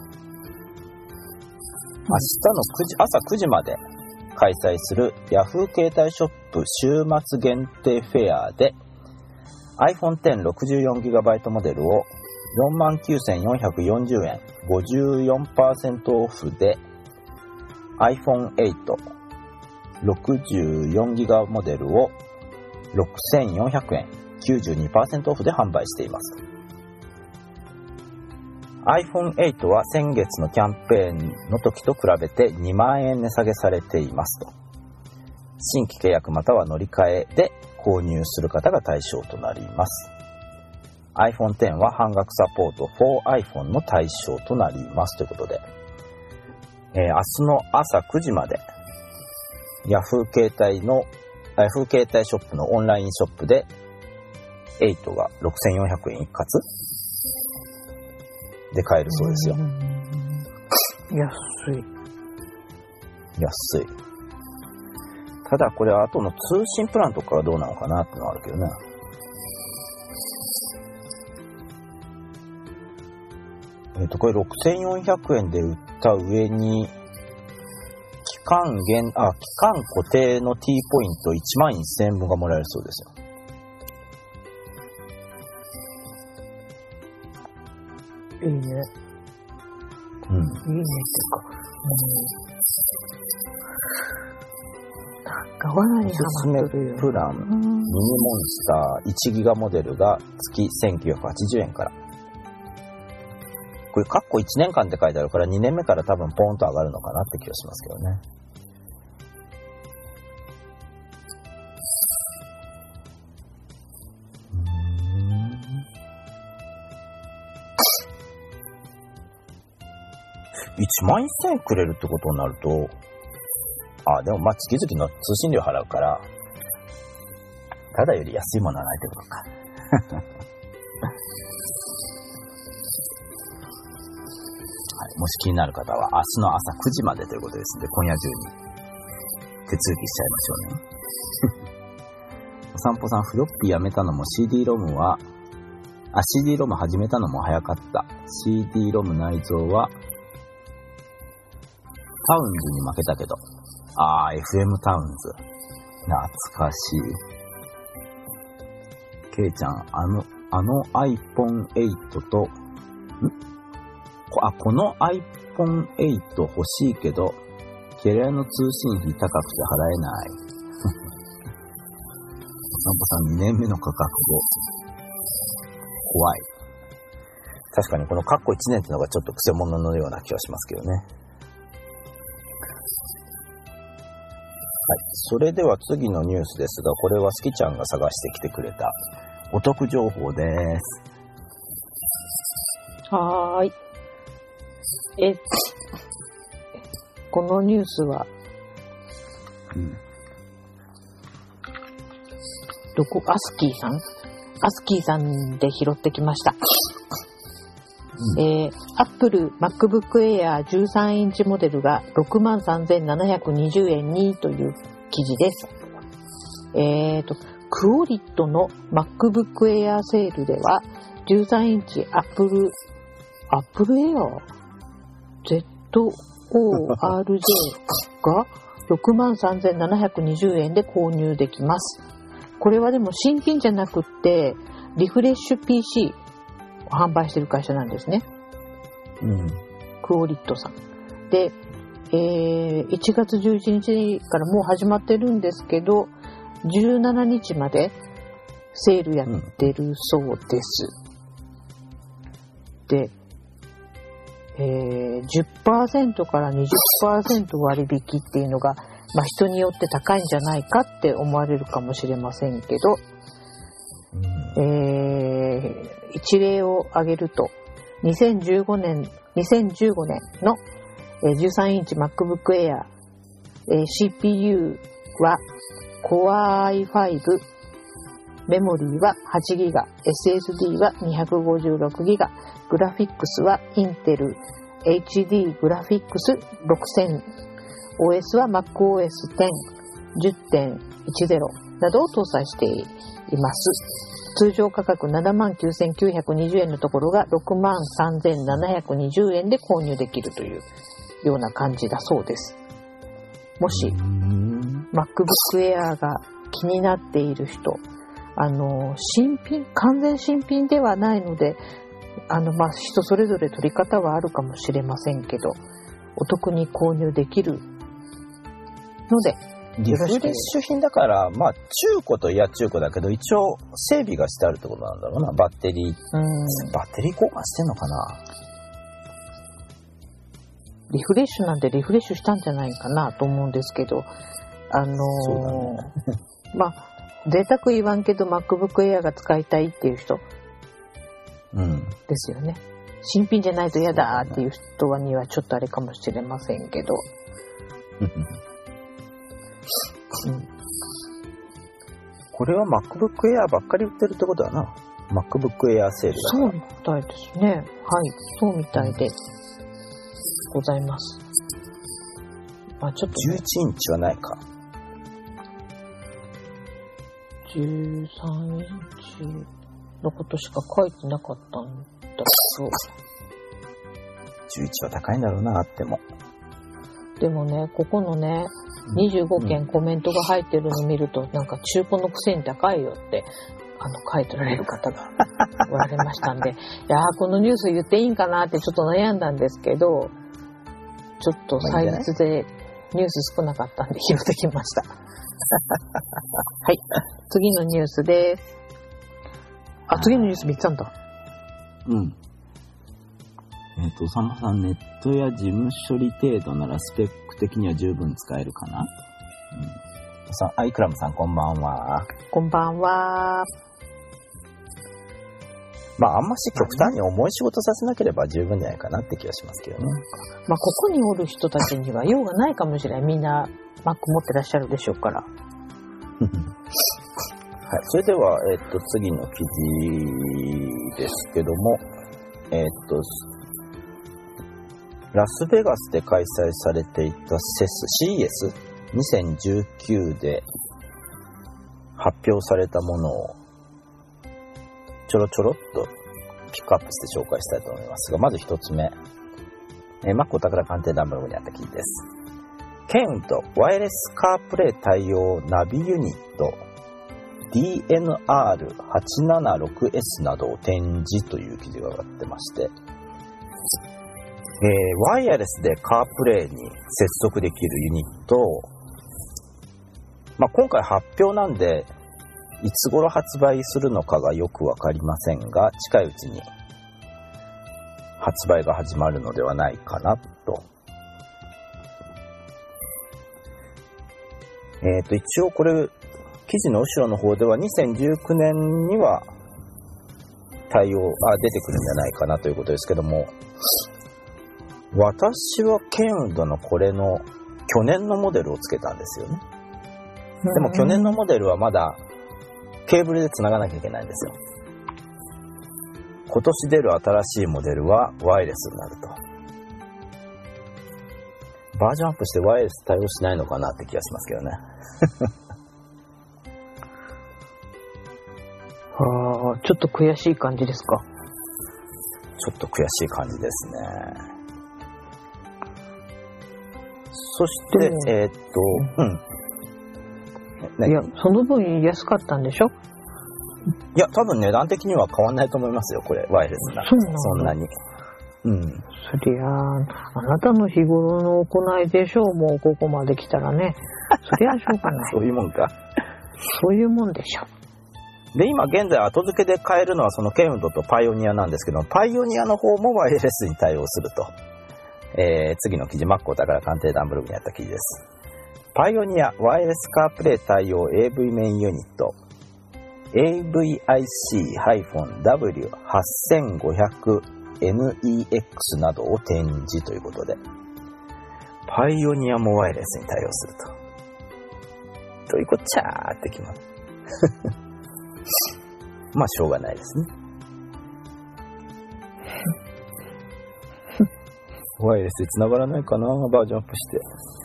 明日の朝9時まで開催する Yahoo 携帯ショップ週末限定フェアで iPhone X 64GB モデルを 49,440 円 54% オフで iPhone 8 64GB モデルを 6,400 円 92% オフで販売しています。iPhone 8は先月のキャンペーンの時と比べて2万円値下げされていますと。新規契約または乗り換えで購入する方が対象となります。iPhone X は半額サポート for iPhone の対象となりますということで、明日の朝9時まで Yahoo 携帯ショップのオンラインショップで8が 6,400 円一括で買えるそうですよ。安い。ただこれ後の通信プランとかがどうなのかなってのはあるけどね。これ 6,400 円で売った上に期間固定の T ポイント 11,000 円分がもらえるそうですよ。 いいね。いいねっていうか、罠にハマってるよ。 おすすめプラン、ミニモンスター1ギガモデルが月1,980円から。ここれカッコ1年間って書いてあるから2年目から多分ポーンと上がるのかなって気がしますけどね。1万1000円くれるってことになると、でもまあ月々の通信料払うから、ただより安いものはないってことか。はい、もし気になる方は明日の朝9時までということですので、今夜中に手続きしちゃいましょうね。お散歩さん、フロッピーやめたのも CD-ROM は、CD-ROM 始めたのも早かった。CD-ROM 内蔵は、タウンズに負けたけど。FM タウンズ。懐かしい。ケイちゃん、あの iPhone8 と、この iPhone8 欲しいけど、キャリアの通信費高くて払えない。お散歩さん2年目の価格を。怖い。確かにこのカッコ1年ってのがちょっとクセモノのような気がしますけどね。はい。それでは次のニュースですが、これはスキちゃんが探してきてくれたお得情報です。 はーい。このニュースは、アスキーさんで拾ってきました。Apple MacBook Air 13インチモデルが 63,720 円にという記事です。クオリットの MacBook Air セールでは13インチ Apple Air ZORJ が 63,720 円で購入できます。これはでも新品じゃなくってリフレッシュ PC を販売している会社なんですね。クオリットさんで、1月11日からもう始まってるんですけど、17日までセールやってるそうです。で、10% から 20% 割引っていうのが、人によって高いんじゃないかって思われるかもしれませんけど、一例を挙げると2015年の13インチ MacBook Air、CPU は Core i5、メモリーは 8GB、SSD は 256GB、グラフィックスは Intel HD グラフィックス6000、OS は MacOS 10、10.10 などを搭載しています。通常価格 79,920 円のところが 63,720 円で購入できるというような感じだそうです。もし MacBook Air が気になっている人、新品、完全新品ではないので、人それぞれ取り方はあるかもしれませんけど、お得に購入できるので、 リフレッシュ品だから、中古といや中古だけど、一応整備がしてあるってことなんだろうな。バッテリー交換してんのかな。 リフレッシュなんでリフレッシュしたんじゃないかなと思うんですけど、そうだね。贅沢言わんけど MacBook Air が使いたいっていう人ですよね。新品じゃないと嫌だっていう人にはちょっとあれかもしれませんけど。 これは MacBook Air ばっかり売ってるってことだな。MacBook Air セールだから。 そうみたいですね。はい、そうみたいでございます。ちょっと、ね、 11インチはないか。 13インチのことしか書いてなかったんだけど。 11は高いんだろうな、あっても。 でもね、ここのね、25件コメントが入ってるのを見ると、なんか中古のくせに高いよって書いてられる方がおられましたんで、いやー、このニュース言っていいんかなってちょっと悩んだんですけど、ちょっとサイズでニュース少なかったんで拾ってきました。はい、次のニュースです。次のニュース3つあんだ。 さんまさん、ネットや事務処理程度ならスペック的には十分使えるかな。アイクラムさん、こんばんは。 こんばんは。 まあ、あんまし極端に重い仕事させなければ十分じゃないかなって気がしますけどね。 まあ、ここにおる人たちには用がないかもしれない。みんな Mac 持ってらっしゃるでしょうから。はい、 それでは、次の記事ですけども、ラスベガスで開催されていたCES2019 で発表されたものをちょろっとピックアップして紹介したいと思いますが、まず一つ目、マックお宝鑑定団ブログにあった記事です。ケンウッドワイヤレスカープレイ対応ナビユニット DNR876S などを展示という記事が上がってまして、ワイヤレスでカープレイに接続できるユニットを、まあ、今回発表なんでいつ頃発売するのかがよくわかりませんが、近いうちに発売が始まるのではないかなと。一応これ記事の後ろの方では2019年には出てくるんじゃないかなということですけども、私はケンウッドのこれの去年のモデルをつけたんですよね。でも去年のモデルはまだケーブルで繋がなきゃいけないんですよ。今年出る新しいモデルはワイヤレスになると。バージョンアップしてワイヤレス対応しないのかなって気がしますけどね。 ちょっと悔しい感じですか。 ちょっと悔しい感じですね。そして、 いや、その分安かったんでしょ？ いや、多分値段的には変わんないと思いますよ、これ、ワイヤレスなら。そんなに。 そりゃあなたの日頃の行いでしょう。もうここまで来たらね。そりゃしょうがない。 そういうもんか。 そういうもんでしょ。 で、今現在後付けで買えるのはそのケンウッドとパイオニアなんですけど、パイオニアの方もワイヤレスに対応すると。次の記事、マックお宝鑑定団ブログにあった記事です。パイオニアワイヤレスカープレイ対応 AV メインユニット AVIC-W8500NEX などを展示ということで、パイオニアもワイヤレスに対応すると。どういうこっちゃーってきます。まあしょうがないですね。ワイヤレスで繋がらないかな、バージョンアップして。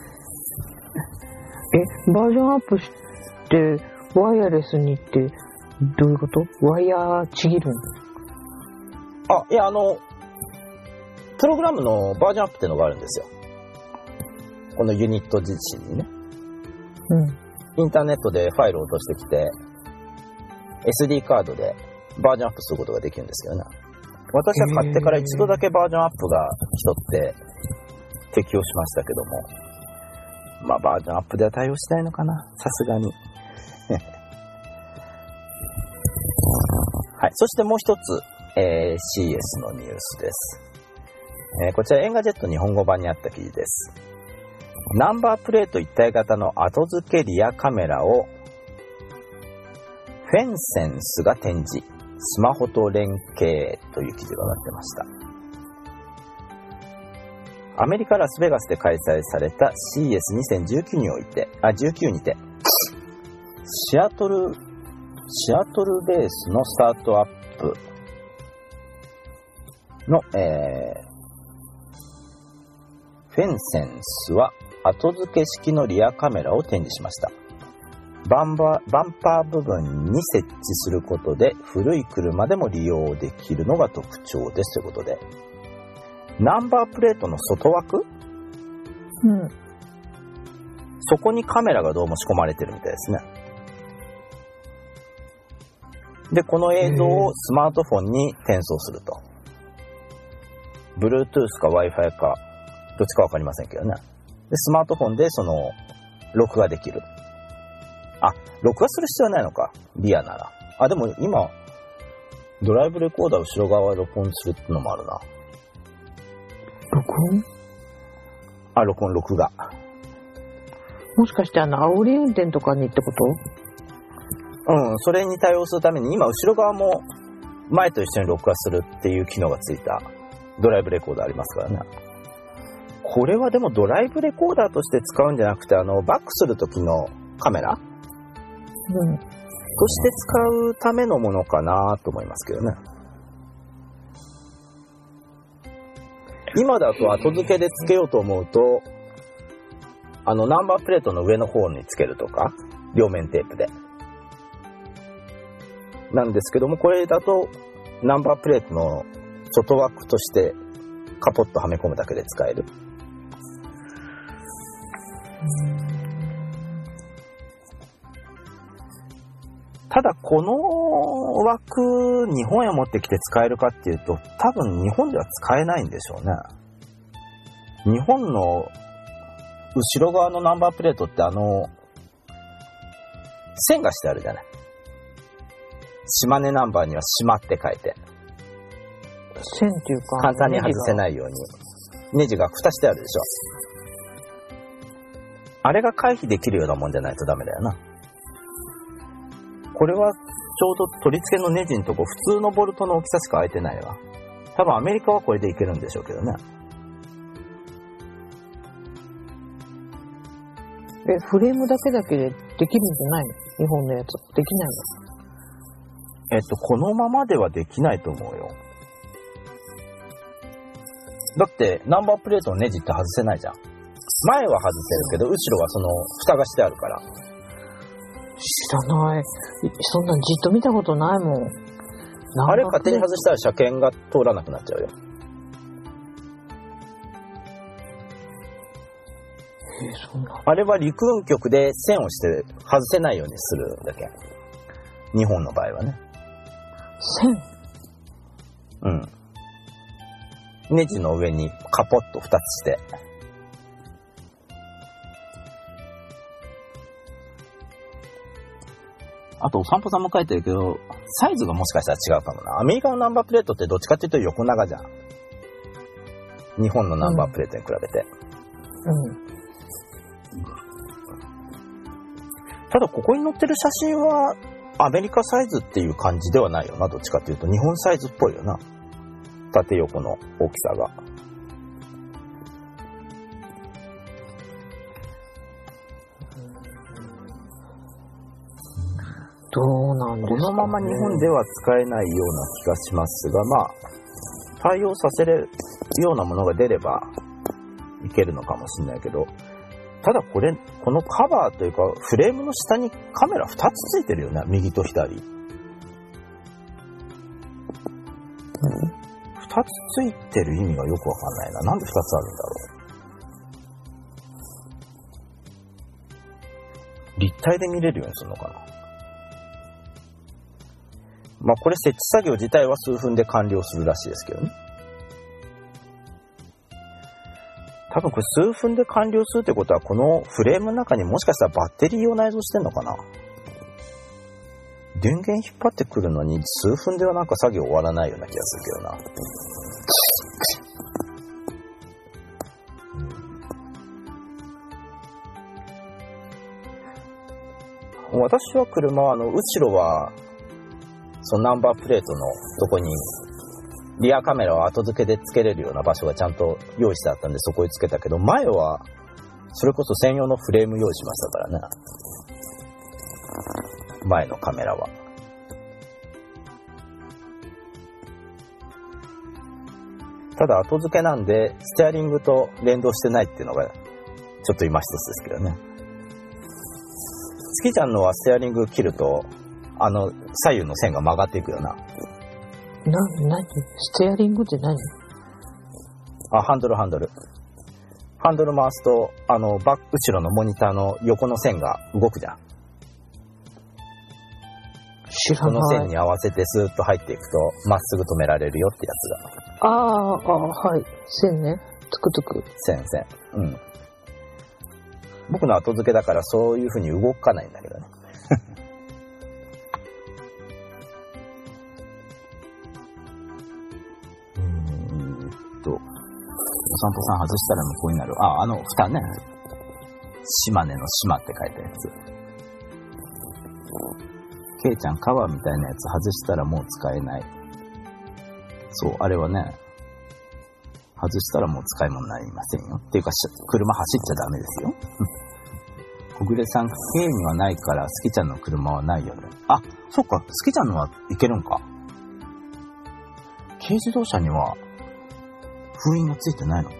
バージョンアップしてワイヤレスにってどういうこと？ワイヤーちぎるの？ いや、プログラムのバージョンアップっていうのがあるんですよ。このユニット自身にね。インターネットでファイルを落としてきて、SD カードでバージョンアップすることができるんですけどね。私は買ってから一度だけバージョンアップが人って適用しましたけども、まあバージョンアップでは対応しないのかな、さすがに。はい、そしてもう一つ、CS のニュースです。こちらエンガジェット日本語版にあった記事です。ナンバープレート一体型の後付けリアカメラをフェンセンスが展示、スマホと連携という記事が上がってました。アメリカラスベガスで開催された CES2019 にて、シアトルベースのスタートアップの、フェンセンスは後付け式のリアカメラを展示しました。バンパー部分に設置することで古い車でも利用できるのが特徴ですということで、ナンバープレートの外枠、そこにカメラがどうも仕込まれてるみたいですね。で、この映像をスマートフォンに転送すると。Bluetooth か Wi-Fi かどっちかわかりませんけどね。で、スマートフォンでその録画できる。録画する必要はないのか、リアなら。でも今ドライブレコーダー後ろ側録音するってのもあるな。 録画。 もしかして煽り運転とかにってこと？ それに対応するために今後ろ側も前と一緒に録画するっていう機能がついたドライブレコーダーありますからね。これはでもドライブレコーダーとして使うんじゃなくてバックする時のカメラ、として使うためのものかなと思いますけどね。今だと後付けでつけようと思うとナンバープレートの上の方につけるとか両面テープでなんですけども、これだとナンバープレートの外枠としてカポッとはめ込むだけで使える。ただこの枠日本へ持ってきて使えるかっていうと多分日本では使えないんでしょうね。日本の後ろ側のナンバープレートって線がしてあるじゃない。島根ナンバーには島って書いて線っていうか簡単に外せないようにネジが蓋してあるでしょ。あれが回避できるようなもんじゃないとダメだよな。これはちょうど取り付けのネジのとこ普通のボルトの大きさしか開いてないわ。多分アメリカはこれでいけるんでしょうけどね。 フレームだけでできるんじゃないの？日本のやつできないの？ このままではできないと思うよ。だってナンバープレートのネジって外せないじゃん。前は外せるけど後ろはその蓋がしてあるから。 知らない。そんなんじっと見たことないもん。 あれ勝手に外したら車検が通らなくなっちゃうよ。 そんな。 あれは陸運局で線をして外せないようにするんだけ。日本の場合はね。 線？ ネジの上にカポッと2つして。あとお散歩さんも書いてるけどサイズがもしかしたら違うかもな。アメリカのナンバープレートってどっちかっていうと横長じゃん。日本のナンバープレートに比べて。ただここに載ってる写真はアメリカサイズっていう感じではないよな。どっちかっていうと日本サイズっぽいよな。縦横の大きさが。 どうなんですかね。 このまま日本では使えないような気がしますが、対応させるようなものが出ればいけるのかもしれないけど、ただこのカバーというかフレームの下にカメラ2つついてるよね。右と左。2つついてる意味がよくわかんないな。なんで2つあるんだろう。立体で見れるようにするのかな。これ設置作業自体は数分で完了するらしいですけどね。多分これ数分で完了するってことはこのフレームの中にもしかしたらバッテリー用内蔵してんのかな。電源引っ張ってくるのに数分ではなんか作業終わらないような気がするけどな。私は車は後ろはそのナンバープレートのとこにリアカメラを後付けでつけれるような場所がちゃんと用意してあったんでそこにつけたけど、前はそれこそ専用のフレーム用意しましたからね。前のカメラは。ただ後付けなんでステアリングと連動してないっていうのがちょっと今一つですけどね。月ちゃんのはステアリング切ると左右の線が曲がっていくよな。 何？ステアリングって何？ ハンドル。ハンドル回すと後ろのモニターの横の線が動くじゃん。 知らない。 その線に合わせてスーッと入っていくとまっすぐ止められるよってやつが。 はい。線ね。トゥクトゥク。 線。僕の後付けだからそういう風に動かないんだけどね。 お散歩さん外したら無効になる。蓋ね。島根の島って書いたやつ。ケイちゃん、カバーみたいなやつ外したらもう使えない。そう、あれはね、外したらもう使い物になりませんよ。っていうか、車走っちゃダメですよ。小暮さん、K にはないから、スキちゃんの車はないよね。あ、そっか、スキちゃんのはいけるんか。軽自動車には、封印がついてないのか。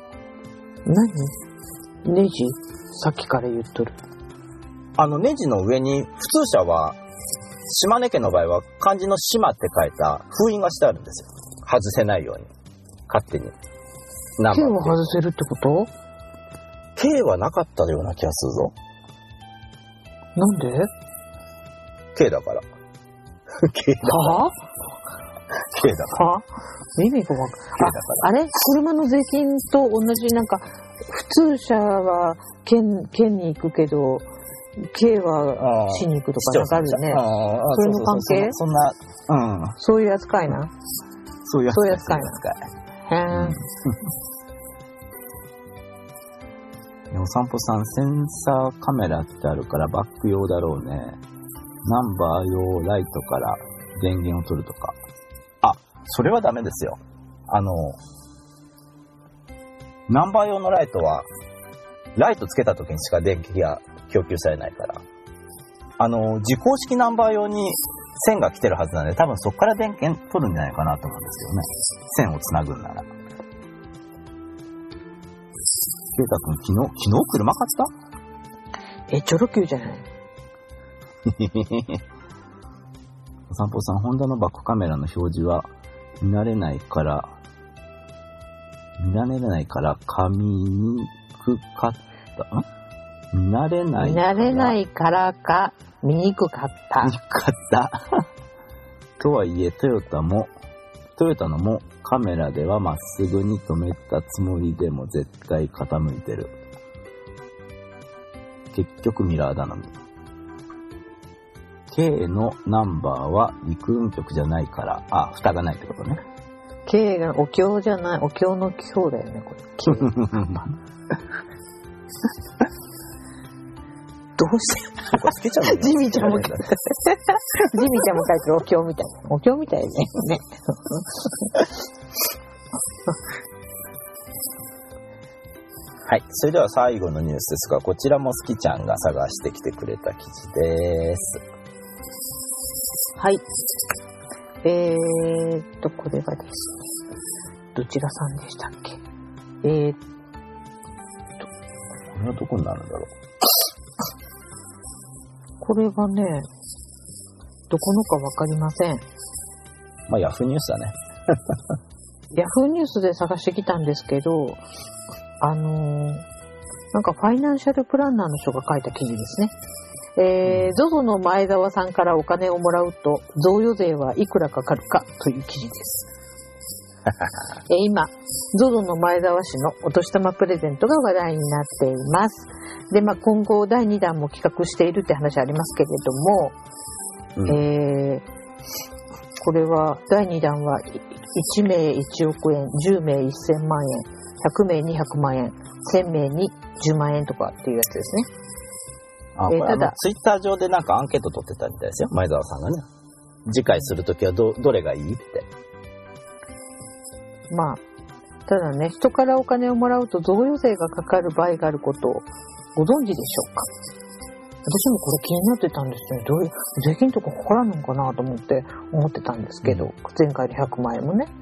何？ネジ？さっきから言っとる。 ネジの上に、普通車は、島根県の場合は、漢字の島って書いた封印がしてあるんですよ。外せないように。勝手に。 K を外せるってこと？ K はなかったような気がするぞ。 なんで？ K だから。K だから。 はぁ？ K だから。 はぁ？意味がわかんない。あれ？車の税金と同じ、なんか、普通車は県に行くけど、K は市に行くとかなんかあるよね。それの関係？ そんな、 そういう扱いな。 そういう扱いな。へぇ。 お散歩さん、センサーカメラってあるからバック用だろうね。ナンバー用ライトから電源を取るとか。あ、それはダメですよ。ナンバー用のライトは、ライトつけた時にしか電気が供給されないから。自公式ナンバー用に線が来てるはずなんで、多分そこから電源取るんじゃないかなと思うんですけどね。線をつなぐんなら。ケイタ君、昨日車買った？ チョロ Q じゃない。 お散歩さん、ホンダのバックカメラの表示は見慣れないから、見慣れないからか見にくかった。とはいえ、トヨタのもカメラではまっすぐに止めたつもりでも絶対傾いてる。結局ミラー頼み。K のナンバーは陸運局じゃないから、蓋がないってことね。 K がお経じゃない、お経の経だよね、これ。どうしてジミちゃんも書いてるお経みたい。お経みたいね。 はい。それでは最後のニュースですが、こちらもスキちゃんが探してきてくれた記事です。 はい。これはですね、どちらさんでしたっけ？これはどこになるんだろう。 これはね、どこのかわかりません。 まあ、ヤフーニュースだね。 ヤフーニュースで探してきたんですけど、なんかファイナンシャルプランナーの人が書いた記事ですね。ZOZO の前澤さんからお金をもらうと、贈与税はいくらかかるかという記事です。今、ZOZO の前澤氏のお年玉プレゼントが話題になっています。で、今後第2弾も企画しているって話ありますけれども、これは第2弾は1名1億円、10名1000万円、100名200万円、1000名に10万円とかっていうやつですね。 ただツイッター上でなんかアンケート取ってたみたいですよ、前澤さんがね。次回するときはどれがいいって。 ただね、人からお金をもらうと贈与税がかかる場合があることをご存知でしょうか？私もこれ気になってたんですね。どういう税金とかかからんのかなと思ってたんですけど、前回の100万円もね。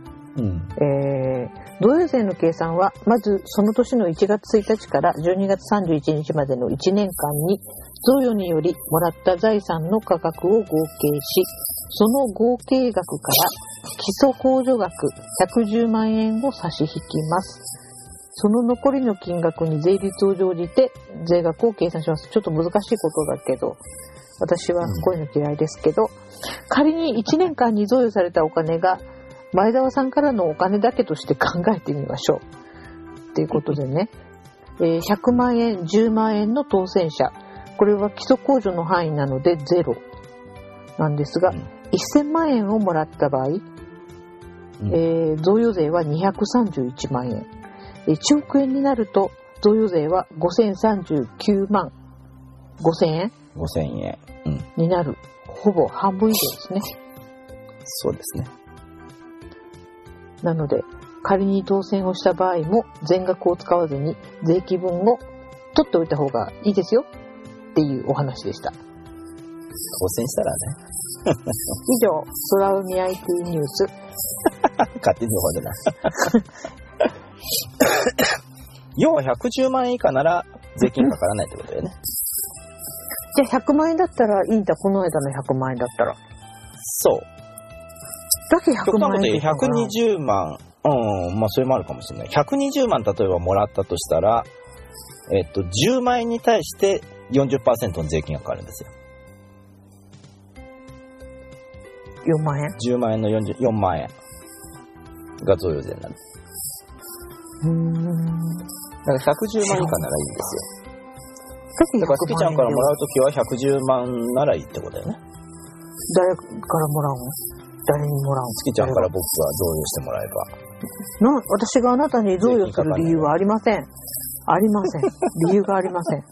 贈与税の計算はまずその年の1月1日から12月31日までの1年間に贈与によりもらった財産の価格を合計し、その合計額から基礎控除額110万円を差し引きます。その残りの金額に税率を乗じて税額を計算します。ちょっと難しいことだけど、私はこういうの嫌いですけど、仮に1年間に贈与されたお金が前澤さんからのお金だけとして考えてみましょう。ということでね、100万円、10万円の当選者、これは基礎控除の範囲なのでゼロなんですが、1000万円をもらった場合、贈与税は231万円。 1億円になると贈与税は5039万5000円 5000円。うん。 になる。ほぼ半分以上ですね。 そうですね。 なので、仮に当選をした場合も全額を使わずに税金分を取っておいた方がいいですよっていうお話でした。 当選したらね。 以上、空海 IT ニュース。 勝手に方でな。要は110万円以下なら税金かからないってことだよね。 じゃあ100万円だったらいいんだ、この間の100万円だったら。 そう。 だけ100万円。 120万。まあそれもあるかもしれない。120万例えばもらったとしたら、10万円に対して 40% の税金がかかるんですよ。 4万円 ?10 万円の4万円が贈与税になる。だから110万以下ならいいんですよ。だからスキちゃんからもらうときは110万ならいいってことだよね。 誰からもらうの？誰にもらうの？ スキちゃんから僕は贈与してもらえば。 私があなたに贈与する理由はありません。ありません。理由がありません。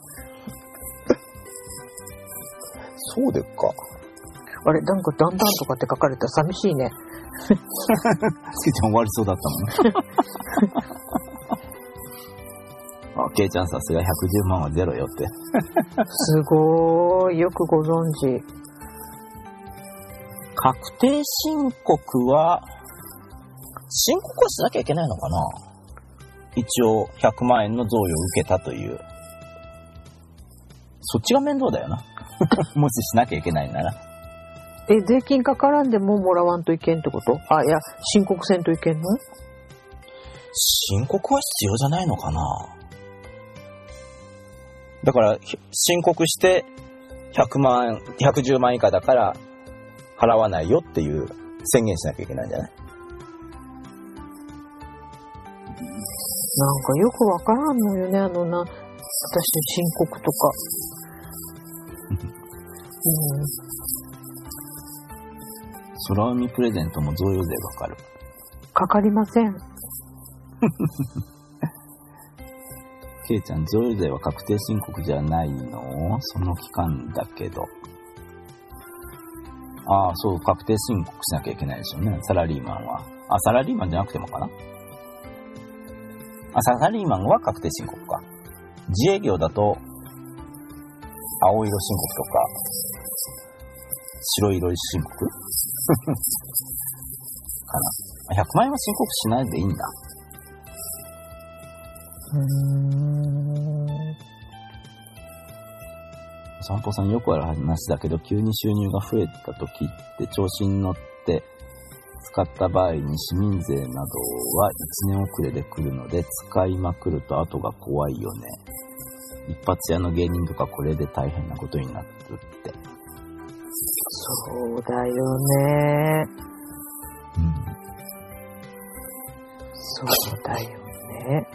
そうでっか。 あれ、なんかだんだんとかって書かれたら寂しいね。 スキちゃん終わりそうだったもん。ケイちゃんさすが110万はゼロよって。 すごい。よくご存知。 確定申告はしなきゃいけないのかな。一応100万円の贈与を受けたという。そっちが面倒だよな。もししなきゃいけないなら。 税金かからんでももらわんといけんってこと？あ、いや、申告せんといけんの？ 申告は必要じゃないのかな。だから申告して110万以下だから払わないよっていう宣言しなきゃいけないんじゃない？ なんかよくわからんのよね、私の申告とか。 空海プレゼントも贈与税かかる。 かかりません。 ケイちゃん、贈与税は確定申告じゃないの？その期間だけど。ああ、そう、確定申告しなきゃいけないでしょうね、サラリーマンは。あ、サラリーマンじゃなくてもかな？あ、サラリーマンは確定申告か。自営業だと、青色申告とか、白色申告かな。100万円は申告しないでいいんだ。お散歩さん、よくある話だけど、急に収入が増えた時って調子に乗って使った場合に市民税などは1年遅れで来るので、使いまくると後が怖いよね。一発屋の芸人とかこれで大変なことになるって。 そうだよね。そうだよね。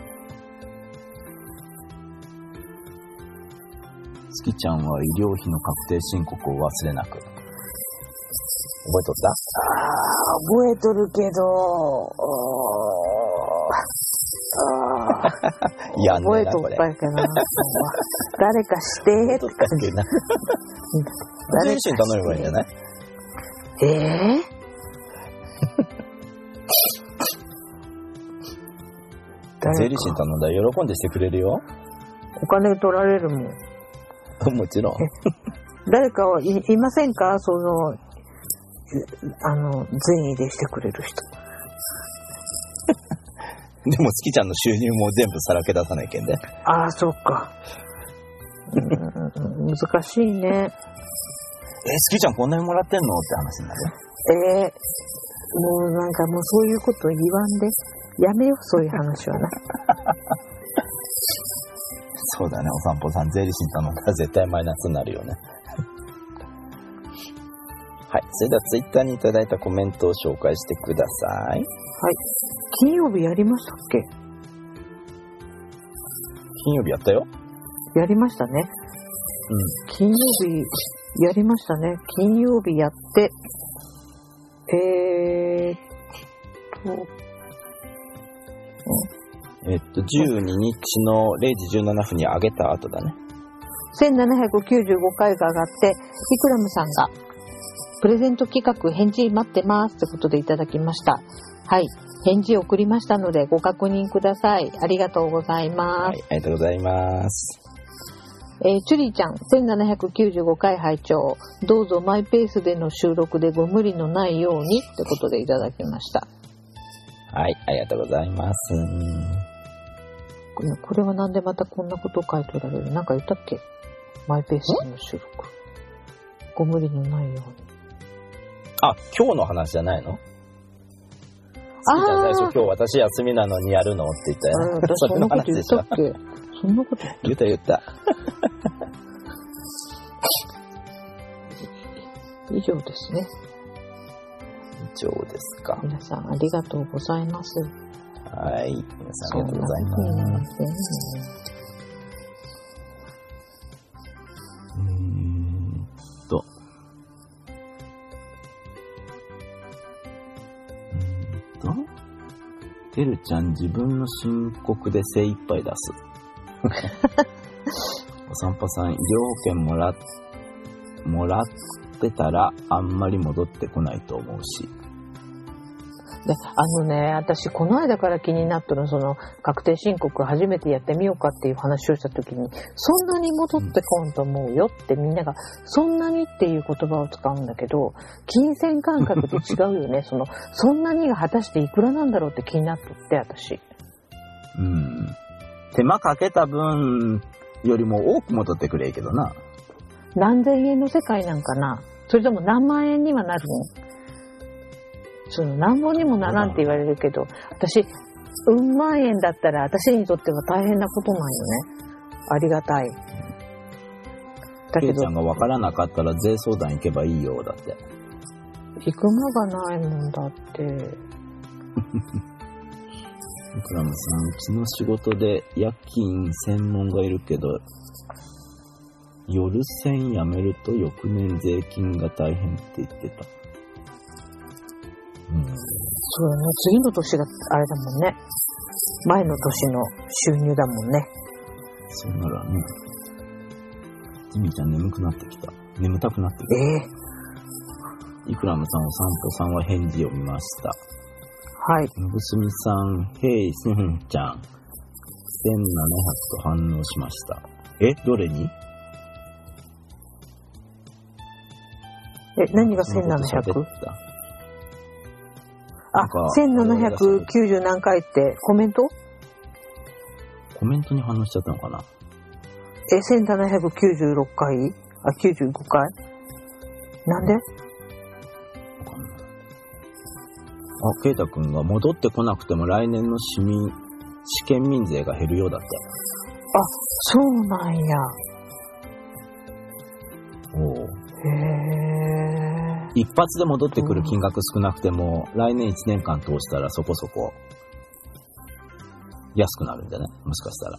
スキちゃんは医療費の確定申告を忘れなく。覚えとった？ 覚えとるけど、 やんねえな、 覚えとったんかな。誰かしてって感じ。 税理士に頼めばいいんじゃない？税理士に頼んだら喜んでしてくれるよ。 お金取られるもん。 もちろん。 誰かはいませんか？善意でしてくれる人。 でもスキちゃんの収入も全部さらけ出さないけんで。 ああ、そうか。難しいね。 スキちゃんこんなにもらってんのって話になる。 もうなんかもうそういうこと言わんで。やめよう、そういう話はな。 そうだね、お散歩さん、税理士に頼んだら絶対マイナスになるよね。はい、それではツイッターにいただいたコメントを紹介してください。はい。 金曜日やりましたっけ？ 金曜日やったよ。 やりましたね。金曜日やりましたね。金曜日やって、 12日の0時17分に上げた後だね。 1795回が上がって、イクラムさんが、プレゼント企画返事待ってますってことでいただきました。はい。返事送りましたのでご確認ください。ありがとうございます。 はい、ありがとうございます。 チュリーちゃん、1795回拝聴。どうぞマイペースでの収録でご無理のないようにってことでいただきました。 はい、ありがとうございます。 これはなんでまたこんなことを書いておられる？なんか言ったっけ？マイペースでの収録。ご無理のないように。 あ、今日の話じゃないの？最初今日私休みなのにやるのって言ったよね。 私そんなこと言ったっけ？そんなこと言った。 以上ですね。 以上ですか。 皆さんありがとうございます。 はい。皆さんありがとうございます。てるちゃん自分の申告で精一杯出す。お散歩さん、医療保険もらってたらあんまり戻ってこないと思うし。 で私この間から気になったの、その確定申告初めてやってみようかっていう話をした時に、そんなに戻ってこんと思うよってみんなが、そんなにっていう言葉を使うんだけど、金銭感覚で違うよね。そんなにが果たしていくらなんだろうって気になっとって私。 手間かけた分よりも多く戻ってくれいけどな。 何千円の世界なんかな。それとも何万円にはなるの？何本にもならんって言われるけど、私、万円だったら私にとっては大変なことなんよね。ありがたい。だけど、 ケイちゃんが分からなかったら税相談行けばいいよ、だって。 行く間がないもんだって。 イクラムさん、うちの仕事で夜勤専門がいるけど、夜専辞めると翌年税金が大変って言ってた。 そうだね。次の年があれだもんね。前の年の収入だもんね。 そうならね。ジミちゃん眠くなってきた。眠たくなってきた。イクラムさん、お散歩さんは返事を見ました。 はい。 のぶすみさん、ヘイスンちゃん、1700と反応しました。どれに？ 何が 1700？あ、1790何回ってコメント？ コメントに反応しちゃったのかな ？1796回？あ、95回？なんで？ わかんない。あ、ケイタくんが戻ってこなくても来年の試験民税が減るようだって。 あ、そうなんや。 おう。 へー。 一発で戻ってくる金額少なくても、来年1年間通したらそこそこ安くなるんじゃない？もしかしたら。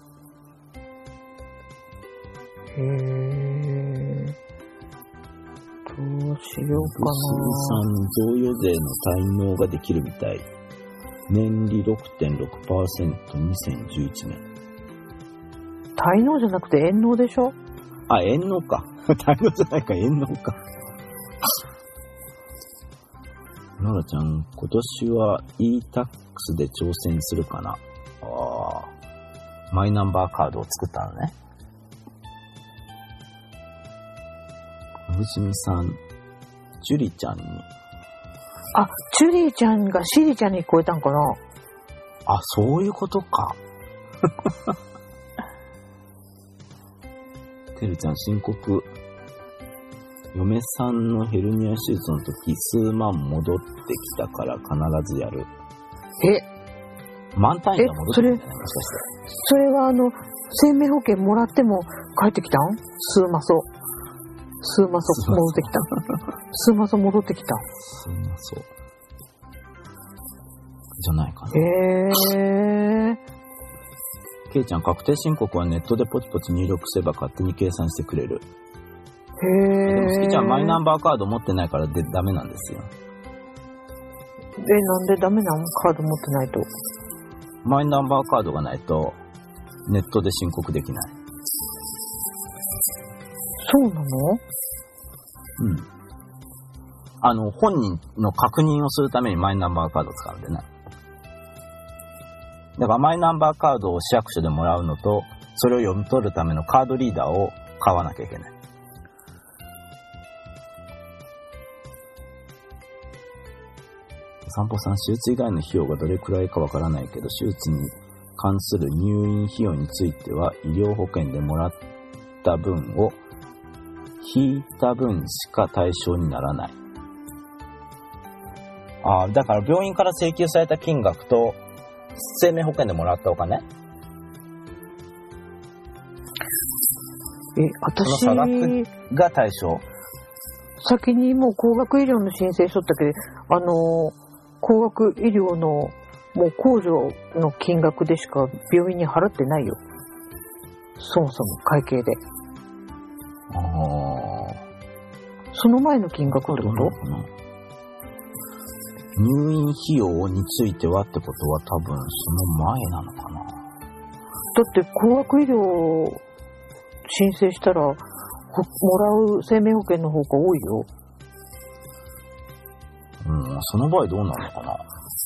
へー。どうしようかな。 贈与税の滞納ができるみたい。年利 6.6%2011 年。 滞納じゃなくて延納でしょ？ あ、延納か。滞納じゃないか、延納か。ノラちゃん、今年は e-tax で挑戦するかな。マイナンバーカードを作ったのね。藤見さん、ジュリちゃんに。 あ、ジュリーちゃんがシリちゃんに聞こえたんかな。 あ、そういうことか。てるちゃん、申告。嫁さんのヘルニア手術の時、数万戻ってきたから必ずやる。万単位が戻ってきたんじゃない？もしかして。 それは生命保険もらっても帰ってきたん？数マソ戻ってきた。数マソ戻ってきた。 数マソ。じゃないかな。ケイちゃん、確定申告はネットでポチポチ入力すれば勝手に計算してくれる。でもスキちゃんマイナンバーカード持ってないからダメなんですよ。 なんでダメなの？カード持ってないと。 マイナンバーカードがないとネットで申告できない。 そうなの？ うん。本人の確認をするためにマイナンバーカードを使うんでね。だからマイナンバーカードを市役所でもらうのと、それを読み取るためのカードリーダーを買わなきゃいけない。散歩さん、手術以外の費用がどれくらいかわからないけど、手術に関する入院費用については、医療保険でもらった分を引いた分しか対象にならない。ああ、だから病院から請求された金額と生命保険でもらったお金、 私その差額が対象。 先にもう高額医療の申請しとったけど、高額医療のもう控除の金額でしか病院に払ってないよ。そもそも会計で。 ああ。 その前の金額ってこと？ 入院費用についてはってことは多分その前なのかな。だって高額医療申請したらもらう生命保険の方が多いよ。 うん、その場合どうなるのかな。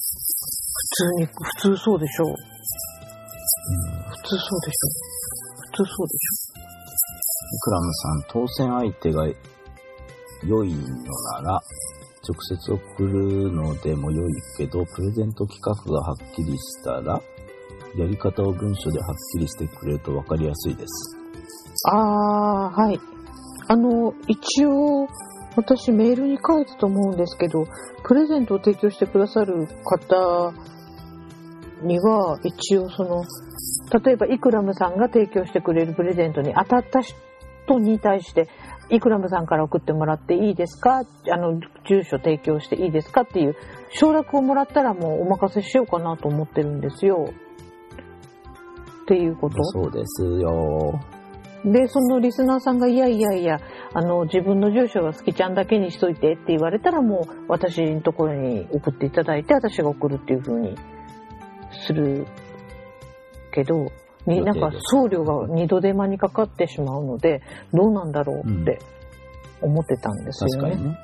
普通そうでしょう。普通そうでしょ。 イクラムさん、当選相手が良いのなら直接送るのでも良いけど、プレゼント企画がはっきりしたらやり方を文書ではっきりしてくれると分かりやすいです。 はい。一応私メールに書いたと思うんですけど、プレゼントを提供してくださる方には一応例えばイクラムさんが提供してくれるプレゼントに当たった人に対して、イクラムさんから送ってもらっていいですか、住所提供していいですかっていう承諾をもらったらもうお任せしようかなと思ってるんですよ。っていうこと？ そうですよ。 で、そのリスナーさんがいや自分の住所は好きちゃんだけにしといてって言われたら、もう私のところに送っていただいて私が送るっていう風にするけど、なんか送料が二度手間にかかってしまうので、どうなんだろうって思ってたんですよね。 確かにね。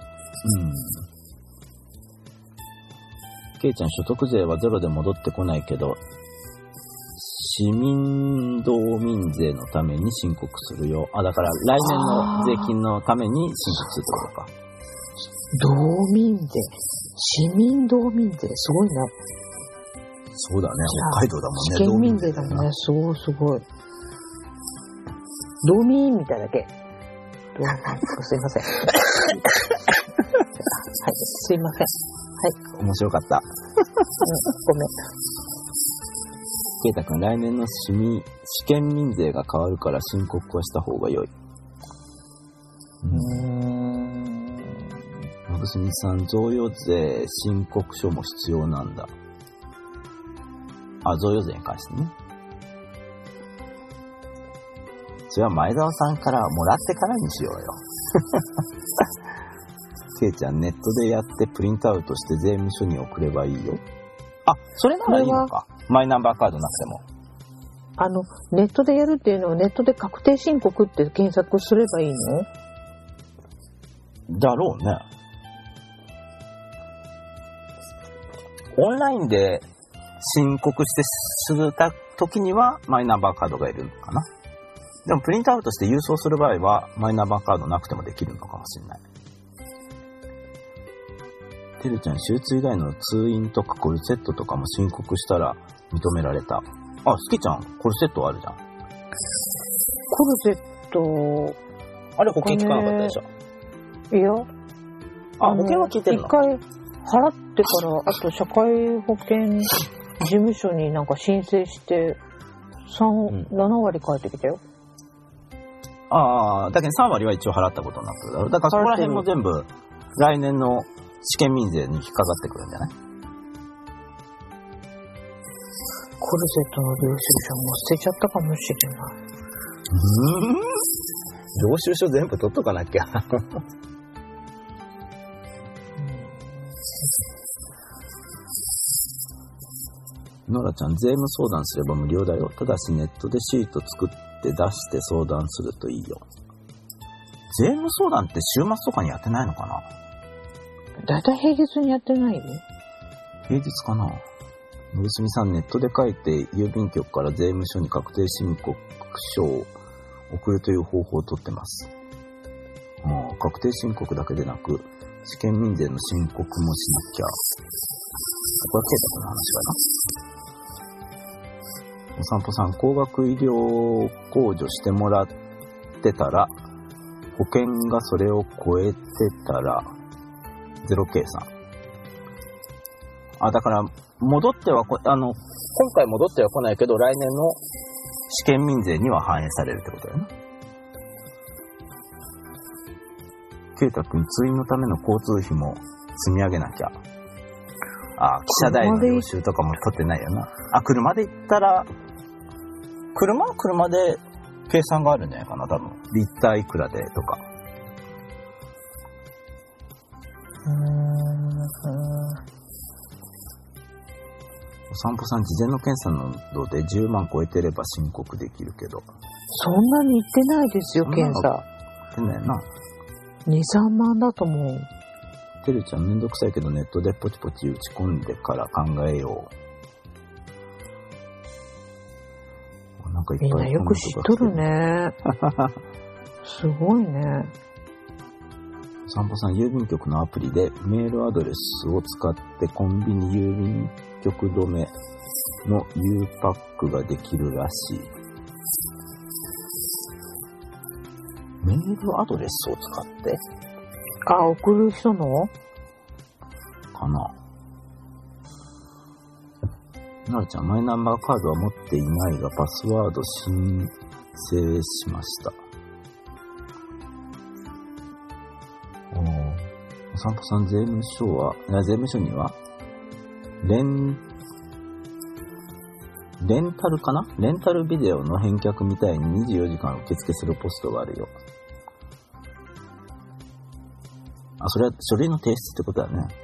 ケイちゃん、所得税はゼロで戻ってこないけど、市民道民税のために申告するよ。だから来年の税金のために申告するってことか。 道民税、市民道民税、すごいね。 そうだね、北海道だもんね。 試験民税だもんね。すごい。道民みたいだけ。すいません。はい、すいません。はい。 面白かった。 ごめん。 ケイタ君、来年の試験民税が変わるから申告はした方が良い。マブスミさん、贈与税申告書も必要なんだ。贈与税に関してね。それは前澤さんからもらってからにしようよ。ケイちゃん、ネットでやってプリントアウトして税務署に送ればいいよ。それならいいのか。マイナンバーカードなくても。 ネットでやるっていうのはネットで確定申告って検索すればいいの？ だろうね。オンラインで申告してする時にはマイナンバーカードがいるのかな。でもプリントアウトして郵送する場合はマイナンバーカードなくてもできるのかもしれない。てるちゃん、手術以外の通院とかコルセットとかも申告したら認められた。好きちゃん、コルセットあるじゃん。 コルセット、 あれ保険効かなかったでしょ？ いや。 保険は効いてるの？ 一回払ってから、あと社会保険事務所になんか申請して、7割返ってきたよ。 だけど3割は一応払ったことになってるだろ。だからそこら辺も全部来年の試験民税に引っかかってくるんじゃない？ コルセットの領収書も捨てちゃったかもしれない。 領収書全部取っとかなきゃ。 ノラちゃん、税務相談すれば無料だよ。ただしネットでシート作って出して相談するといいよ。税務相談って週末とかにやってないのかな？ だいたい平日にやってない？ 平日かな。のぶすみさん、ネットで書いて郵便局から税務署に確定申告書を送るという方法をとってます。確定申告だけでなく試験民税の申告もしなきゃ。これは啓太君の話かな。お散歩さん、高額医療控除してもらってたら保険がそれを超えてたらゼロ計算。だから戻っては今回戻っては来ないけど来年の試験民税には反映されるってことだよね。ケイタ君、通院のための交通費も積み上げなきゃ。記者代の領収とかも取ってないよな。車で行ったら車は車で計算があるんじゃないかな、多分。リッターいくらでとか。お散歩さん、事前の検査などで10万超えてれば申告できるけど。 そんなに行ってないですよ、検査。 行ってないな。 2、3万だと思う。 てるちゃん、めんどくさいけどネットでポチポチ打ち込んでから考えよう。なんかいっぱいみんなよく知っとるね。すごいね。 お散歩さん、郵便局のアプリでメールアドレスを使ってコンビニ郵便局止めの U パックができるらしい。メールアドレスを使って送る人のかな。なるちゃん、マイナンバーカードは持っていないがパスワード申請しました。お散歩さん、税務署にはレンタルかな？レンタルビデオの返却みたいに24時間受付するポストがあるよ。それは書類の提出ってことだね。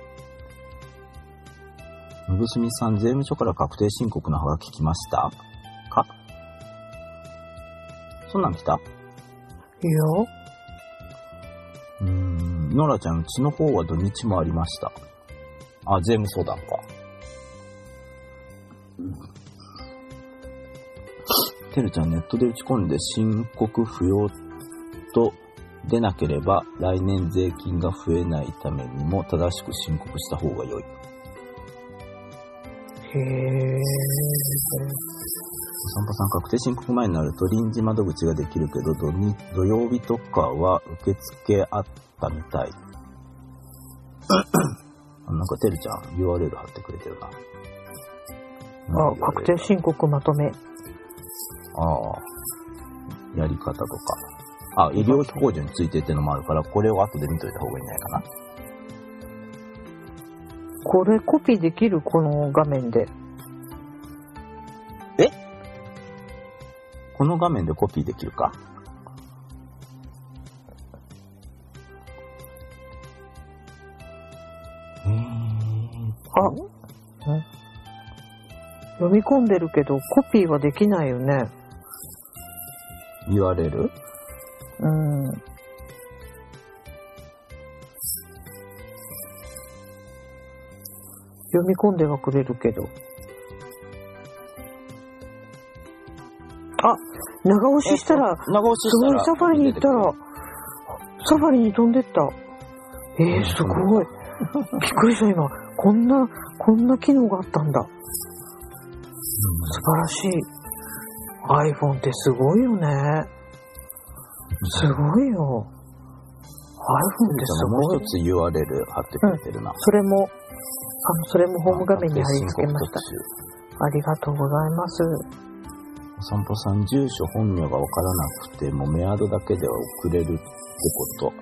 のぶすみさん、税務署から確定申告のハガキ来ましたか？そんなん来た？ いいよ。 ノラちゃん、うちの方は土日もありました。税務相談か。てるちゃん、ネットで打ち込んで申告不要と出なければ来年税金が増えないためにも正しく申告した方が良い。 へー。 お散歩さん、確定申告前になると臨時窓口ができるけど土曜日とかは受付あったみたい。なんかてるちゃん URL 貼ってくれてるな。 確定申告まとめ。 やり方とか。医療費控除についてってのもあるから、これを後で見といた方がいいんじゃないかな。 これコピーできる？この画面で。 この画面でコピーできるか？ 読み込んでるけどコピーはできないよね。 URL？ 読み込んではくれるけど。長押ししたら、すごいサファリに行ったら、サファリに飛んでった。すごい。びっくりした今。こんな機能があったんだ。素晴らしい。iPhone ってすごいよね。すごいよ。iPhone ってすごい。 もう一つ URL 貼ってくれてるな。 それもホーム画面に貼り付けました。ありがとうございます。 お散歩さん、住所本名がわからなくてもメアドだけでは送れるってこと。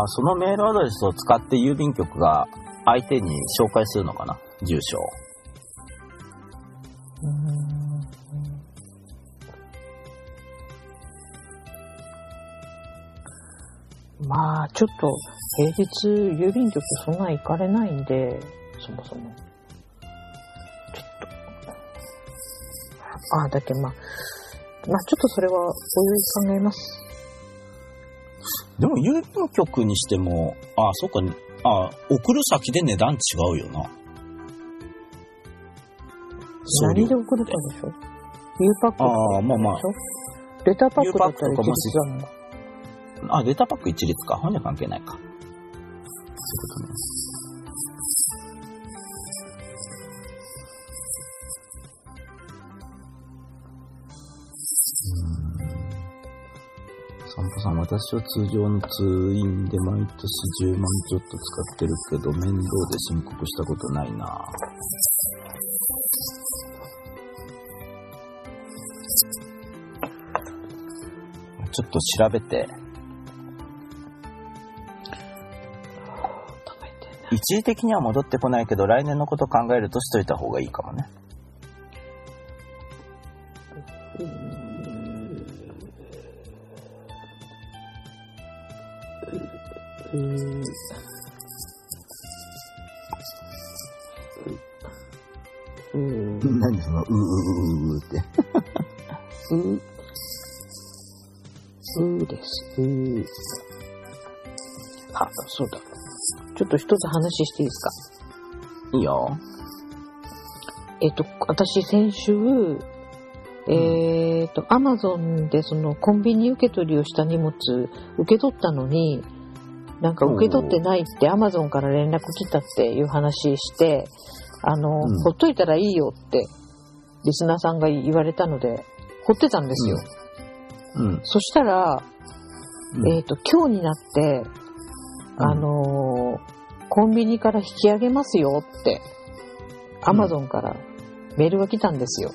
そのメールアドレスを使って郵便局が相手に紹介するのかな、住所を。ちょっと平日郵便局そんな行かれないんで、 そもそも。ちょっと。だけどまあちょっとそれはおいおい考えます。 でも郵便局にしても、そうか、送る先で値段違うよな。 何で送るかでしょ？Uパックとかでしょ？レターパックだったら一律だもん。 レターパック一律か。ほんじゃ関係ないか。そういうことね。散歩さん、私は通常の通院で毎年10万ちょっと使ってるけど、面倒で申告したことないな。ちょっと調べて。一時的には戻ってこないけど、来年のこと考えるとしといた方がいいかもね。何そのってです。そうだ。ちょっと一つ話していいですか？ いいよ。 私先週、アマゾンでそのコンビニ受け取りをした荷物受け取ったのに、なんか受け取ってないってアマゾンから連絡来たっていう話して、ほっといたらいいよってリスナーさんが言われたので、ほってたんですよ。そしたら、今日になって、コンビニから引き上げますよって、アマゾンからメールが来たんですよ。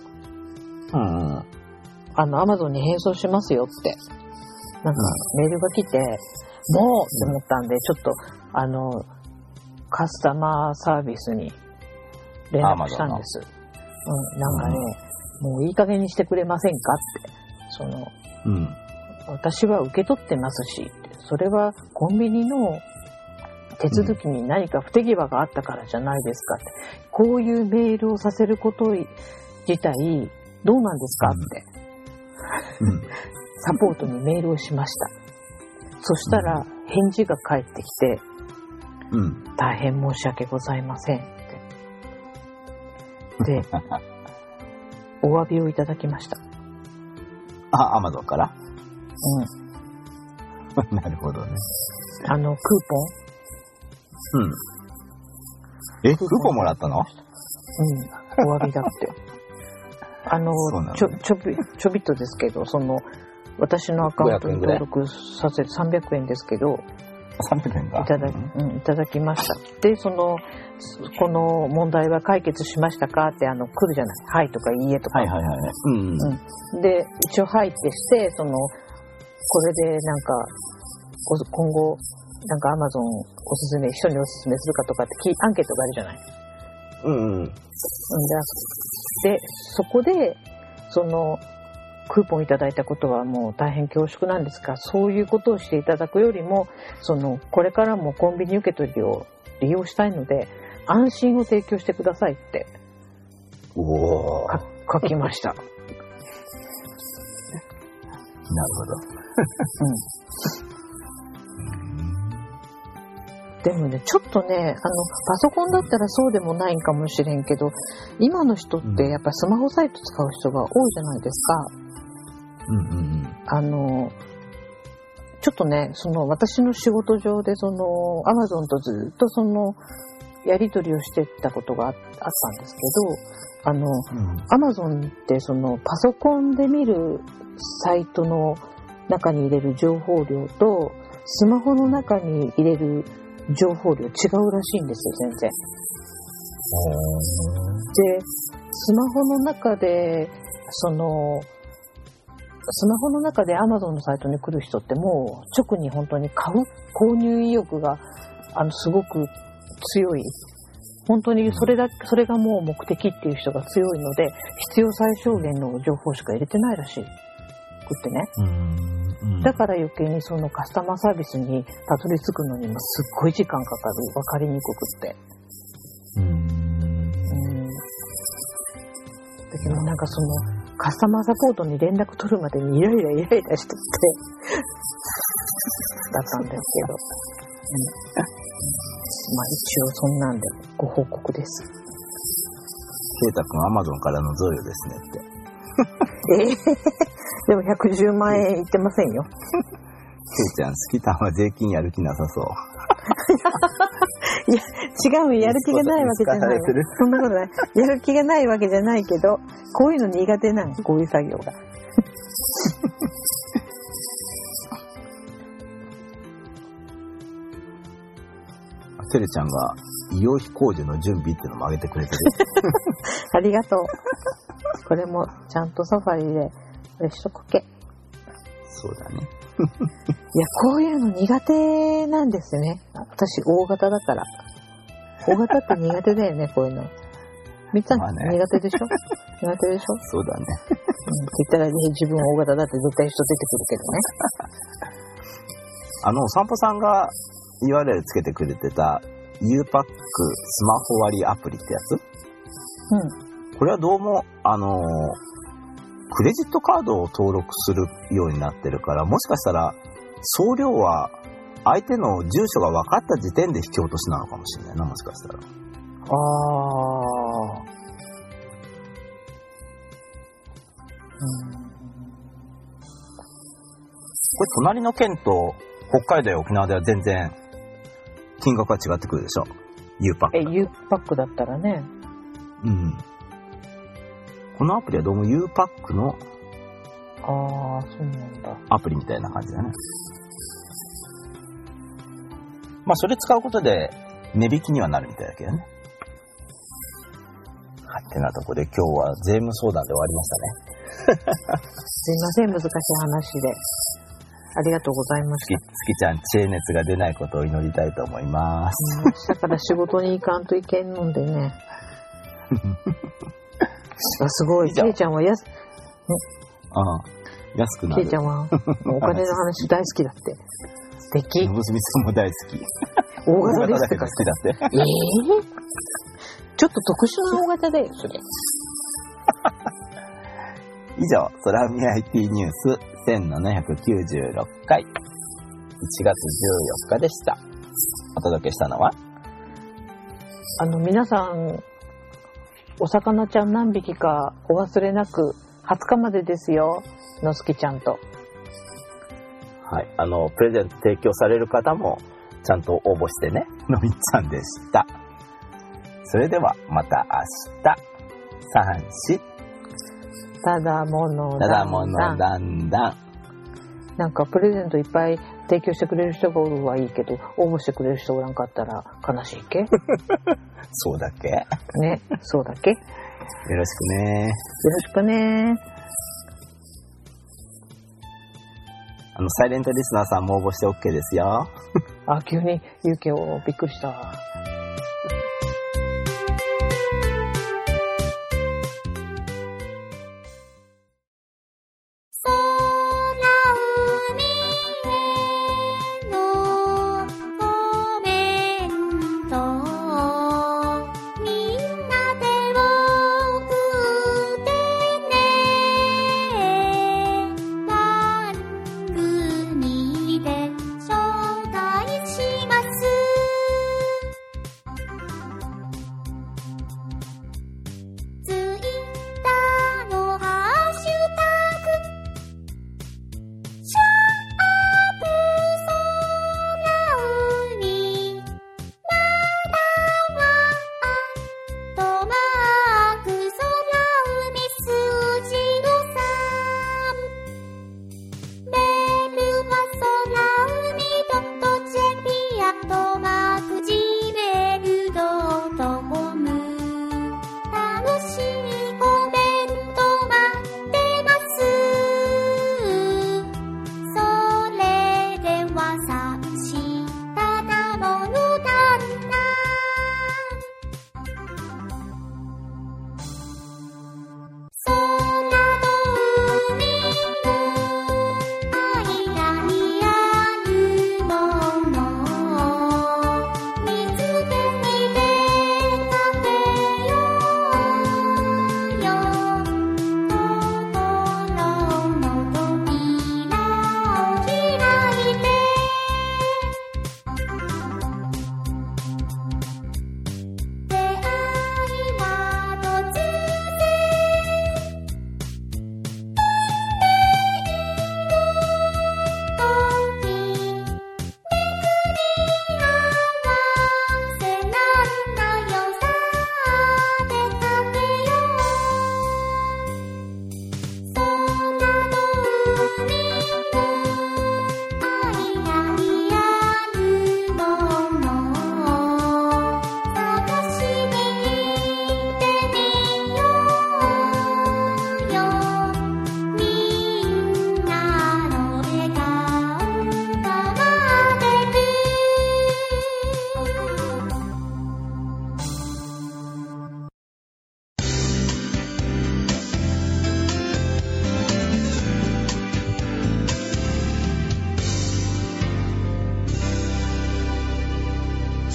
アマゾンに返送しますよって、なんかメールが来て、もうって思ったんで、ちょっと、カスタマーサービスに連絡したんです。なんかね、もういい加減にしてくれませんかって、私は受け取ってますし、それはコンビニの手続きに何か不手際があったからじゃないですかって、こういうメールをさせること自体どうなんですかって、サポートにメールをしました。そしたら返事が返ってきて、大変申し訳ございませんって。で、お詫びをいただきました。 アマゾンから？なるほどね。 クーポン？ クーポンもらったの？ お詫びだって。ちょびっとですけど、私のアカウントに登録させて300円ですけど、 300円かいただきました。で、この問題は解決しましたかって来るじゃない。はいとかいいえとか。で、一応はいってして、これでなんか、今後、なんか Amazon 人におすすめするかとかってアンケートがあるじゃない。で、そこで、クーポンいただいたことはもう大変恐縮なんですが、そういうことをしていただくよりも、これからもコンビニ受け取りを利用したいので、安心を提供してくださいって、書きました。なるほど。 でもね、ちょっとね、パソコンだったらそうでもないんかもしれんけど、今の人ってやっぱスマホサイト使う人が多いじゃないですか。ちょっとね、私の仕事上でAmazon とずっとやり取りをしてたことがあったんですけど、Amazon ってパソコンで見るサイトの中に入れる情報量とスマホの中に入れる情報量違うらしいんですよ、全然。で、スマホの中でAmazon のサイトに来る人ってもう直に本当に購入意欲がすごく強い。本当にそれがもう目的っていう人が強いので、必要最小限の情報しか入れてないらしい。ってね。だから余計にカスタマーサービスにたどり着くのにもすっごい時間かかる。分かりにくくって。 だけどなんかそのカスタマーサポートに連絡取るまでにイライラしとってだったんですけど、まあ一応そんなんでご報告です。 ケイタ君アマゾンからの贈与ですねって。 でも110万円いってませんよ。 ケイちゃん、スキタンは税金やる気なさそう。 いや、違う、やる気がないわけじゃない。そんなことない。やる気がないわけじゃないけど、こういうの苦手なの、こういう作業が。 てるちゃんが、医療費控除の準備っていうのも挙げてくれてる。 ありがとう。これもちゃんとサファリで、これしとくけ。 そうだね。 いや、こういうの苦手なんですね。私、大型だから。大型って苦手だよね、こういうの。みっちゃん、苦手でしょ？苦手でしょ？ そうだね。 って言ったら、自分は大型だって絶対人出てくるけどね。 お散歩さんが URL つけてくれてた U-PAC スマホ割りアプリってやつ？これはどうも、クレジットカードを登録するようになってるから、もしかしたら送料は相手の住所が分かった時点で引き落としなのかもしれないな、もしかしたら。これ隣の県と北海道や沖縄では全然金額が違ってくるでしょ。U-PAC。 U-PAC だったらね。 このアプリはどうも U-PAC のそうなんだ。 アプリみたいな感じだね。まあそれ使うことで値引きにはなるみたいだけどね。ってなとこで今日は税務相談で終わりましたね。 すいません、難しい話で。ありがとうございました。 月ちゃん、知恵熱が出ないことを祈りたいと思います。 明日から仕事に行かんといけんのでね。すごい。ケイちゃんは安くなる。 ケイちゃんはお金の話大好きだって。素敵。 のぶすみさんも大好き。 大型ですって好きだって。 ちょっと特殊な大型だよ、それ。 以上、空海 IT ニュース1796回1月14日でした。お届けしたのは皆さん、お魚ちゃん何匹かお忘れなく20日までですよ、のすきちゃんと。 はい、プレゼント提供される方もちゃんと応募してね、のみっちゃんでした。それではまた明日。3、4。 ただものだんだん。 なんかプレゼントいっぱい提供してくれる人がおるはいいけど、応募してくれる人おらんかったら悲しいけ。 そうだっけね、そうだっけ。よろしくね。 よろしくね。 サイレントリスナーさんも応募して OK ですよ。 急に言うけをびっくりした。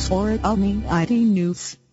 News. Origami IT News.